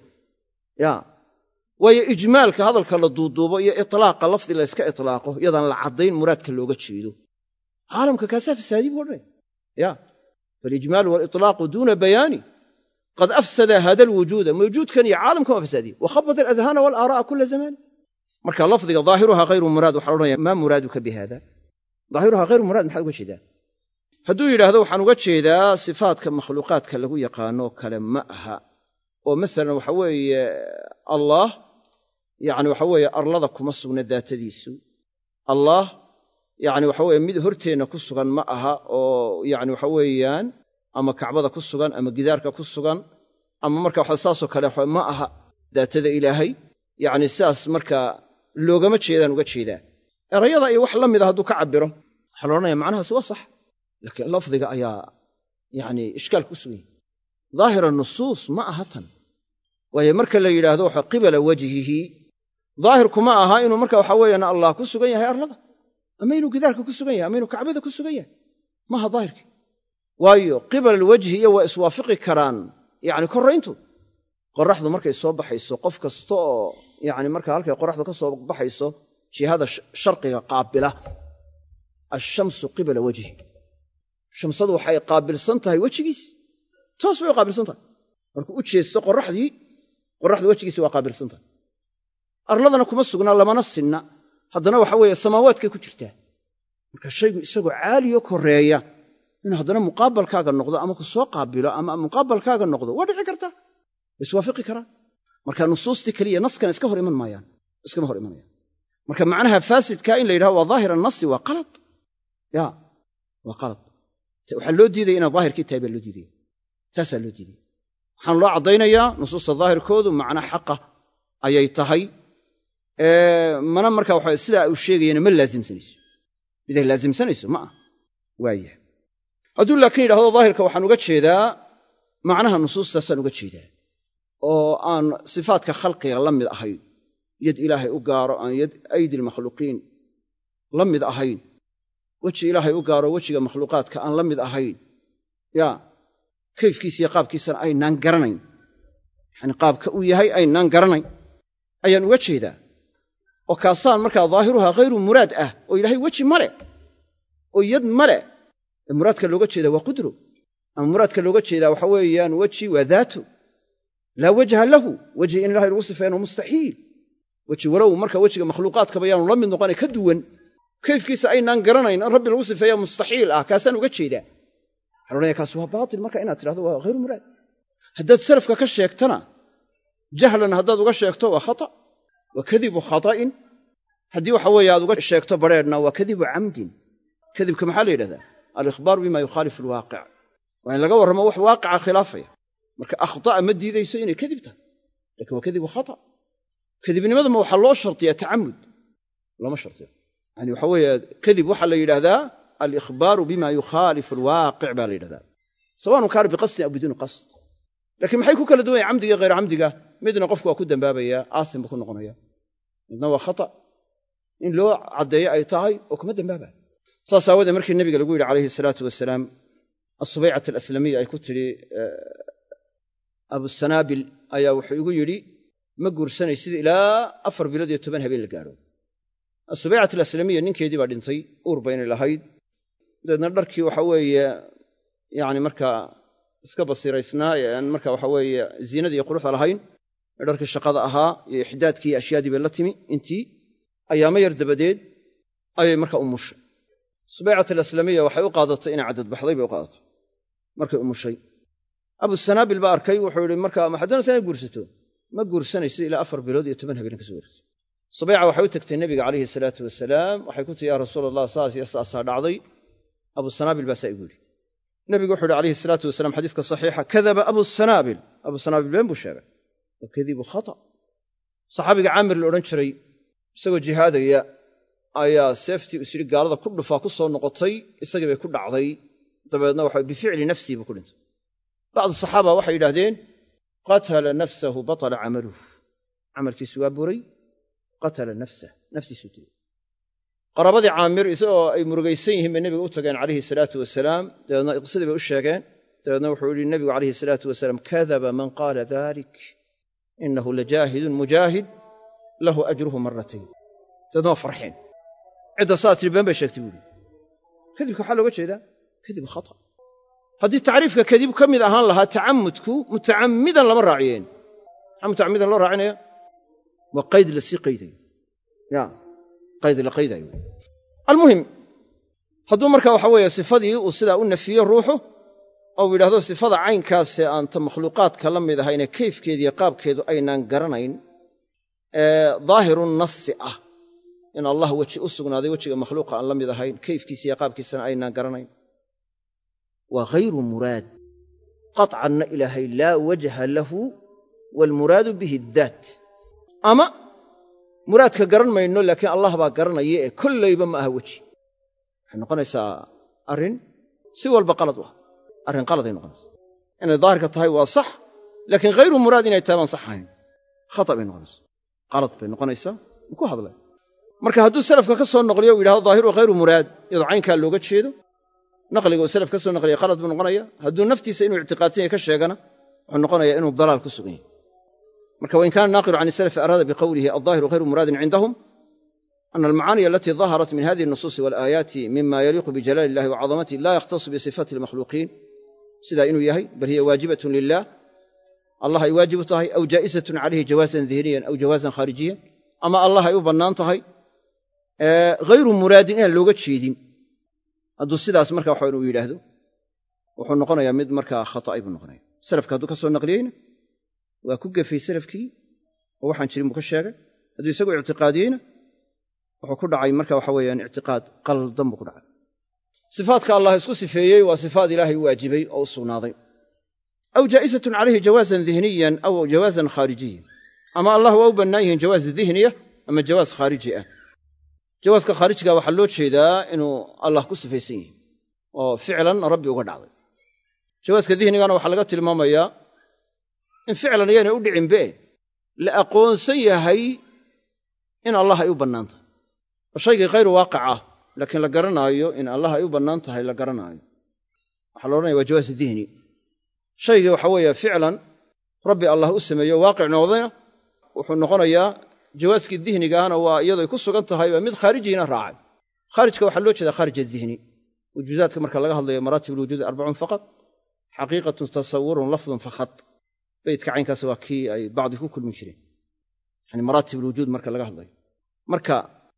ya waayo ijmaalka hadalka la duuduubo iyo itlaaqa lafdi la yska itlaaqo iyadaan la caddayn muraadka looga jeedo caalamka kaasaa fasaadi buu odhanaya ya falijmaalu waaliطlaaqu duuna bayaani qad afsada hada alwujuuda mawjuudkan iyo caalamkan waa fasaadiye wakhabada aladhaana waalaara'a kula zamaani marka lafdiga daahiruha hayru muraad waxa la odhanaya maa muraaduka bihada daahiruha hayru muraad maxaad uga jeedaa hadduu yidhaahdo waxaan uga jeedaa sifaatka makhluuqaadka lagu yaqaanoo kale ma aha oo masalan waxa weeye allah yani waxa weeye arlada kuma sugna daatadiisu allah yani waxa weye mid horteenna ku sugan ma aha oo yani waxa weeyaan ama kacbada ku sugan ama gidaarka ku sugan ama marka waxa saasoo kale ma aha daatada ilaahay yani sidaas marka loogama jeedaan uga jeedaa erayada iyo wax la mida hadduu ka cabiro waxaa la odhanaya macnahaas waa sax laakiin lafdiga ayaa yani ishkaal ku sugan yahy daahira nusuus ma aha tan waayo marka la yidhaahdo waxa qibala wajhihi daahirku ma aha inuu marka waxa weeyaan allah ku sugan yahay arlada ama inuu gidaarka ku sugan yahay ama inuu kacbada ku sugan yahay maaha daahirkii waayo qibal alwajhi iyo waa iswaafiqi karaan yacni korrayntu qorraxdu markay soo baxayso qof kasta oo yacni markaa halkay qorraxdu ka soo baxayso jihada sharqiga qaabila ashamsu qibala wajhi shamsadu waxay qaabilsan tahay wejigiis toos bay u qaabilsan tahay markuu u jeesto qorraxdu wejigiisa waa qaabilsan tahay arladana kuma sugnaa lamana sinna haddana waxa weeye samaawaadkay ku jirtaa marka shaygu isagoo caaliyo korreeya inuu haddana muqaabalkaaga noqdo ama ku soo qaabilo ama muqaabalkaaga noqdo waa dhici karta iswaafiqi karaa marka nusuustii keliya naskan iskama hor imanayaan marka macnaha faasidkaa in la yidhahdo waa daahir annasi waa qalad waa qalad waxaa loo diidaya inaad daahirkii tahay baa loo diidaya taasaa loo diidaya waxaan loo caddaynayaa nusuusta daahirkoodu macna xaqa ayay tahay mana markaa waxa sidaa uu sheegayana ma laasimsanayso miday laasimsanayso ma ah waaya hadduu laakiin yidhahdo daahirka waxaan uga jeedaa macnaha nusuustaasaan uga jeedaa oo aan sifaadka khalqiga la mid ahayn yad ilaahay u gaaro aan yad aydi lmakhluuqiin la mid ahayn weji ilaahay u gaaro wejiga makhluuqaadka aan la mid ahayn kayfkiisa iyo qaabkiisana aynaan garanayn yani qaabka uu yahay aynaan garanayn ayaan uga jeedaa oo kaasaan markaa daahiruha hayru muraad ah oo ilaahay weji male oo yad male muraadka looga jeedaa waa qudro ama muraadka looga jeedaa waxa weeyaan weji waa daatu laa wajha lahu wejhi in ilahay lagu sifeeyana mustaxiil weji walow marka wejiga makhluuqaadkaba yaanu la mid noqonay ka duwan kayfkiisa aynaan garanayn in rabbi lagu sifeeya mustaxiil ah kaasaan uga jeedaa waxaan odhanaya kaas waa baatil marka inaad tidhahdo waa hayru muraad haddaad salafka ka sheegtana jahlan haddaad uga sheegto waa khata wa kadibu khata'in haddii waxa weeye aad uga sheegto badrheedhna waa kadibu camdin kadibka maxaa la yidhahdaa alikhbaaru bima yukhaalifu alwaaqic waa in laga warramo wax waaqica khilaafaya marka akhta'a ma diidayso inay kadib tahay laakiin waa kadibu khata kadibnimadama waxaa loo shartiyaa tacamud lama shartiyo yani waxa weeye kadib waxaa la yidhaahdaa alikhbaaru bima yukhaalifu alwaaqic baa la yidhahdaa sawaanu kaana biqasdin aw biduuni qasd laakiin maxay ku kala duwan yahay camdiga iyo hayr camdiga midna qofku waa ku dambaabayaa aasim buu ku noqonaya midna waa khata in loo caddeeyo ay tahay oo kuma dambaabaa saas aawadee markii nebiga lagu yidhi calayhi salaatu wasalaam asubaycat alaslamiya ay ku tidhi abusanaabil ayaa wuxuu igu yidhi ma guursanaysid ilaa 4 bilood iyo 10 habeen la gaadho asubaycat alaslamiya ninkeedii baa dhintay uur baynay lahayd dabeedna dharkii waxa weeye yacni markaa iska basiiraysnaa ee aan marka waxa weeye ziinadii iyo quruxda lahayn ee dharkii shaqada ahaa iyo ixdaadkii iyo ashyaadii bay la timi intii ayaamo yar dabadeed ayay marka umushay subaycat alaslamiya waxay u qaadatay inay caddadbaxday bay u qaadatay markay umushay abusanaabil baa arkay wuxuu yidhi marka maxaad doonaysaa inay guursato ma guursanaysid ilaa 4 bilood iyo 10 habeen ka soo wareegto subayca waxay u tagtay nebiga calayhi salaatu wasalaam waxay ku tihi yaa rasuul allah saas iyo saasaa dhacday abusanaabil baa saa igu yidhi nebigu wuxuu yidhi calayhi salaatu wasalaam xadiiska saxiixa kadaba abusanaabil been buu sheegay wa kadibu khata saxaabiga caamir la odhan jiray isagoo jihaadaya ayaa seeftii is yidhi gaalada ku dhufaa ku soo noqotay isagii bay ku dhacday dabeedna waxa bificli nafsihi buu ku dhintay bacdu saxaaba waxay yidhaahdeen qatala nafsahu batala camaluhu camalkiisu waa buray qatala nafsah naftiisuu dilay qaraabadii caamir isagoo ay murugaysan yihiin bay nebiga u tageen calayhi salaatu wasalaam dabeedna qisadii bay u sheegeen dabeedna wuxuu yidhi nebigu calayhi salaatu wasalaam kadaba man qaala dalik inahu lajaahidun mujaahid lahu ajruhu maratayn dabeedna waa farxeen cidda saa tiri been bay sheegtay buu yidhi kadibka waxaa looga jeedaa kadib khata haddii tacriifka kadib ka mid ahaan lahaa tacamudku mutacammidan lama raaciyeen maxaa mutacammidan loo raacinaya waa qayd lasii qaydayo qayd la qaydayo almuhim hadduu marka waxa weeye sifadii uu sidaa u nafiyo ruuxu oo uu yidhahdo sifada caynkaasee aan ta makhluuqaadka la mid ahayne kayfkeediiyo qaabkeedu aynaan garanayn daahiru nasi ah in allah weji u sugnaaday wejiga makhluuqa aan la mid ahayn kayfkiisa iyo qaabkiisana aynaan garanayn waa hayru muraad qaطcanna ilaahay laa wajha lahu waalmuraadu bihi daat ama muraadka garan mayno laakiin allah baa garanaya ee kollayba ma aha weji waxay noqonaysaa arrin si walba qalad u ah arrin qaladay noqonaysaa inay daahirka tahay waa sax laakiin hayru muraad inay tahay baan sax ahayn khata bay noqonaysaa qalad bay noqonaysaa ku hadlay marka hadduu salafka ka soo noqliyo uu yidhahdo daahiru khayru muraad iyadoo caynkaa looga jeedo naqliga uu salaf ka soo naqliya qalad buu noqonaya hadduu naftiisa inuu ictiqaadsan yahay ka sheegana wuxuu noqonayaa inuu dalaal ku sugan yahay marka wain kaana naaqilu can salaf araada biqawlihi aldaahiru khayru muraadin cindahum ana almacaaniya alati daharat min hadihi الnusuusi wاlaayaati mima yaliiqu bijalaali illahi wacadamatihi la yakhtasu bisifati اlmakhluuqiin sidaa inuu yahay bal hiya waajibatun lilah allah ay waajib u tahay aw jaa'isatun calayhi jawaasan dihniyan aw jawaasan khaarijiyan ama allah ay u bannaan tahay hayru muraadin inaan looga jeedin hadduu sidaas marka waxa uu yidhaahdo wuxuu noqonayaa mid markaa khata'ay buu noqonaya salafka hadduu ka soo naqliyeyna waa ku gefay salafkii oo waxaan jirin buu ka sheegay hadduu isagu ictiqaadiyeyna wuxuu ku dhacay marka waxa weeyaan ictiqaad qaldan buu ku dhacay sifaadka allah isku sifeeyey waa sifaad ilaahay waajibay oo u sugnaaday aw jaa'isatun calayhi jawaasan dihniyan aw jawaasan khaarijiyan ama allah waa u bannaan yihiin jawaaz dihniya ama jawaaz khaariji ah jawaaska khaarijga waxaa loo jeedaa inuu allah ku sifaysan yahay oo ficlan rabbi uga dhacday jawaaska dihnigana waxaa laga tilmaamayaa in ficlan iyaynay u dhicinbe la aqoonsan yahay in allah ay u bannaan tahay oo shaygii khayru waaqic ah laakiin la garanaayo in allah ay u bannaan tahay la garanaayo waxaa la odhanaya waa jawaas dihni shaygii waxa weeye ficlan rabbi allah u sameeyo waaqic noqdayna wuxuu noqonayaa jawaaskii dihnigaana waa iyadoo ay ku sugan tahay waa mid khaarijiyina raacay khaarijka waxaa loo jeedaa khaarij adihni wujuudaadka marka laga hadlayo maraatib alwujuud arbacun faqad xaqiiqatun tasawurun lafdun fakhat beydka caynkaas waa kii ay bacdi ku kulmin jireen yani maraatib alwujuud marka laga hadlayo marka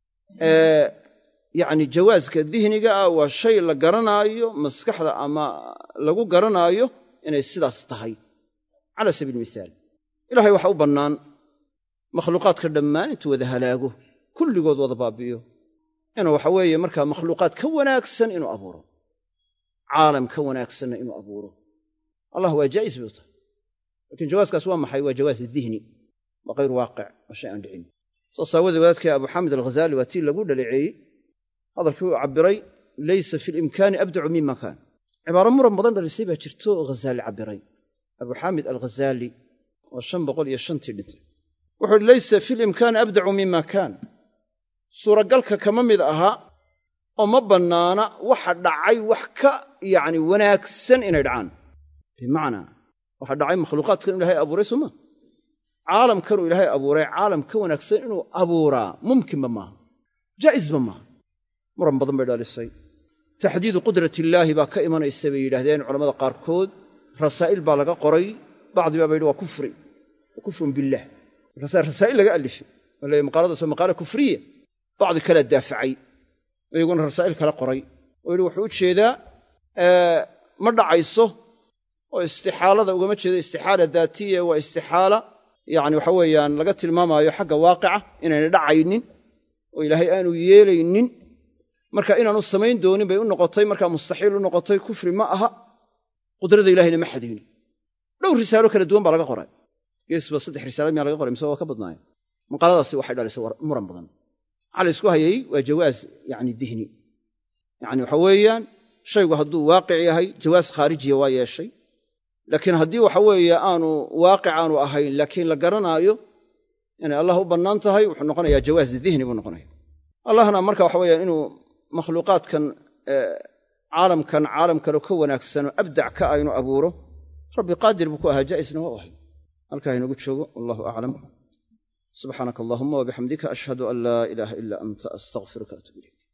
yani jawaaska dihniga ah waa shay la garanaayo maskaxda ama lagu garanaayo inay sidaas tahay cala sabiil mihaal ilahay waxa u bannaan makhluuqaadka dhammaan intuu wada halaago kulligood wada baabi'iyo inuu waxa weeye markaa makhluuqaad ka wanaagsan inuu abuuro caalam ka wanaagsanna inuu abuuro allah waa jaa'is bay u tahay lakiin jawaaskaas waa maxay waa jawaas dihni waa hayr waaqic waa shay aan dhicin saas aawadee wadaadkii abu xaamid alghazaali waa tii lagu dhaleeceeyey hadalkii uu cabbiray laysa fi limkaani abdacu mima kaan cibaaro muran badan dhalisay baa jirto oo ghazaali cabbiray abu xaamid alghazaali oo 505 dhintay wuxuu uhi laysa fi limkaani abdacu mima kaan suuragalka kama mid aha oo ma bannaana waxa dhacay wax ka yacni wanaagsan inay dhacaan bimacnaa waxa dhacay makhluuqaadkan ilaahay abuuray sooma caalamkanuu ilaahay abuuray caalam ka wanaagsan inuu abuuraa mumkinba maaha jaa'isba maaha muran badan bay dhalisay taxdiidu qudratiillaahi baa ka imanaysa bay yidhahdeen culammada qaarkood rasaa'il baa laga qoray bacdi baa ba yidhi waa kufri wa kufrun billaah markaasaa rasaa'il laga alifay oo leeyahy maqaaladaas waa maqaala kufriya bacdi kala daafacay oo iyaguna rasaa'il kala qoray oo yidhi wuxuu u jeedaa ma dhacayso oo istixaalada ugama jeedo istixaala daatiya waa istixaala yacni waxa weeyaan laga tilmaamaayo xagga waaqica inaynay dhacaynin oo ilaahay aanu yeelaynin marka inaanu samayn doonin bay u noqotay markaa mustaxiil u noqotay kufri ma aha qudrada ilahayna ma xadaynin dhowr risaalo kala duwan baa laga qoray geesba 3 risaalo miyaa laga qoray mise waa ka badnaayeen maqaaladaasi waxay dhalisay muran badan waxaa la isku hayay waa jawaas yani dihni yani waxa weeyaan shaygu hadduu waaqic yahay jawaas khaarijiya waa yeeshay laakiin haddii waxa weeye aanu waaqic aanu ahayn laakiin la garanaayo inay allah u bannaan tahay wuxuu noqonayaa jawaas dihni buu noqonaya allahna marka waxa weeyaan inuu makhluuqaadkan caalamkan caalam kale ka wanaagsan oo abdac ka ah inuu abuuro rabbi qaadir buu ku ahaa jaa'isna waa u ahay halkaa inoogu joogo wallahu aclam subxaanaka allahuma wabixamdika ashhadu an laa ilaaha ila anta astaghfiruka atuub ilayk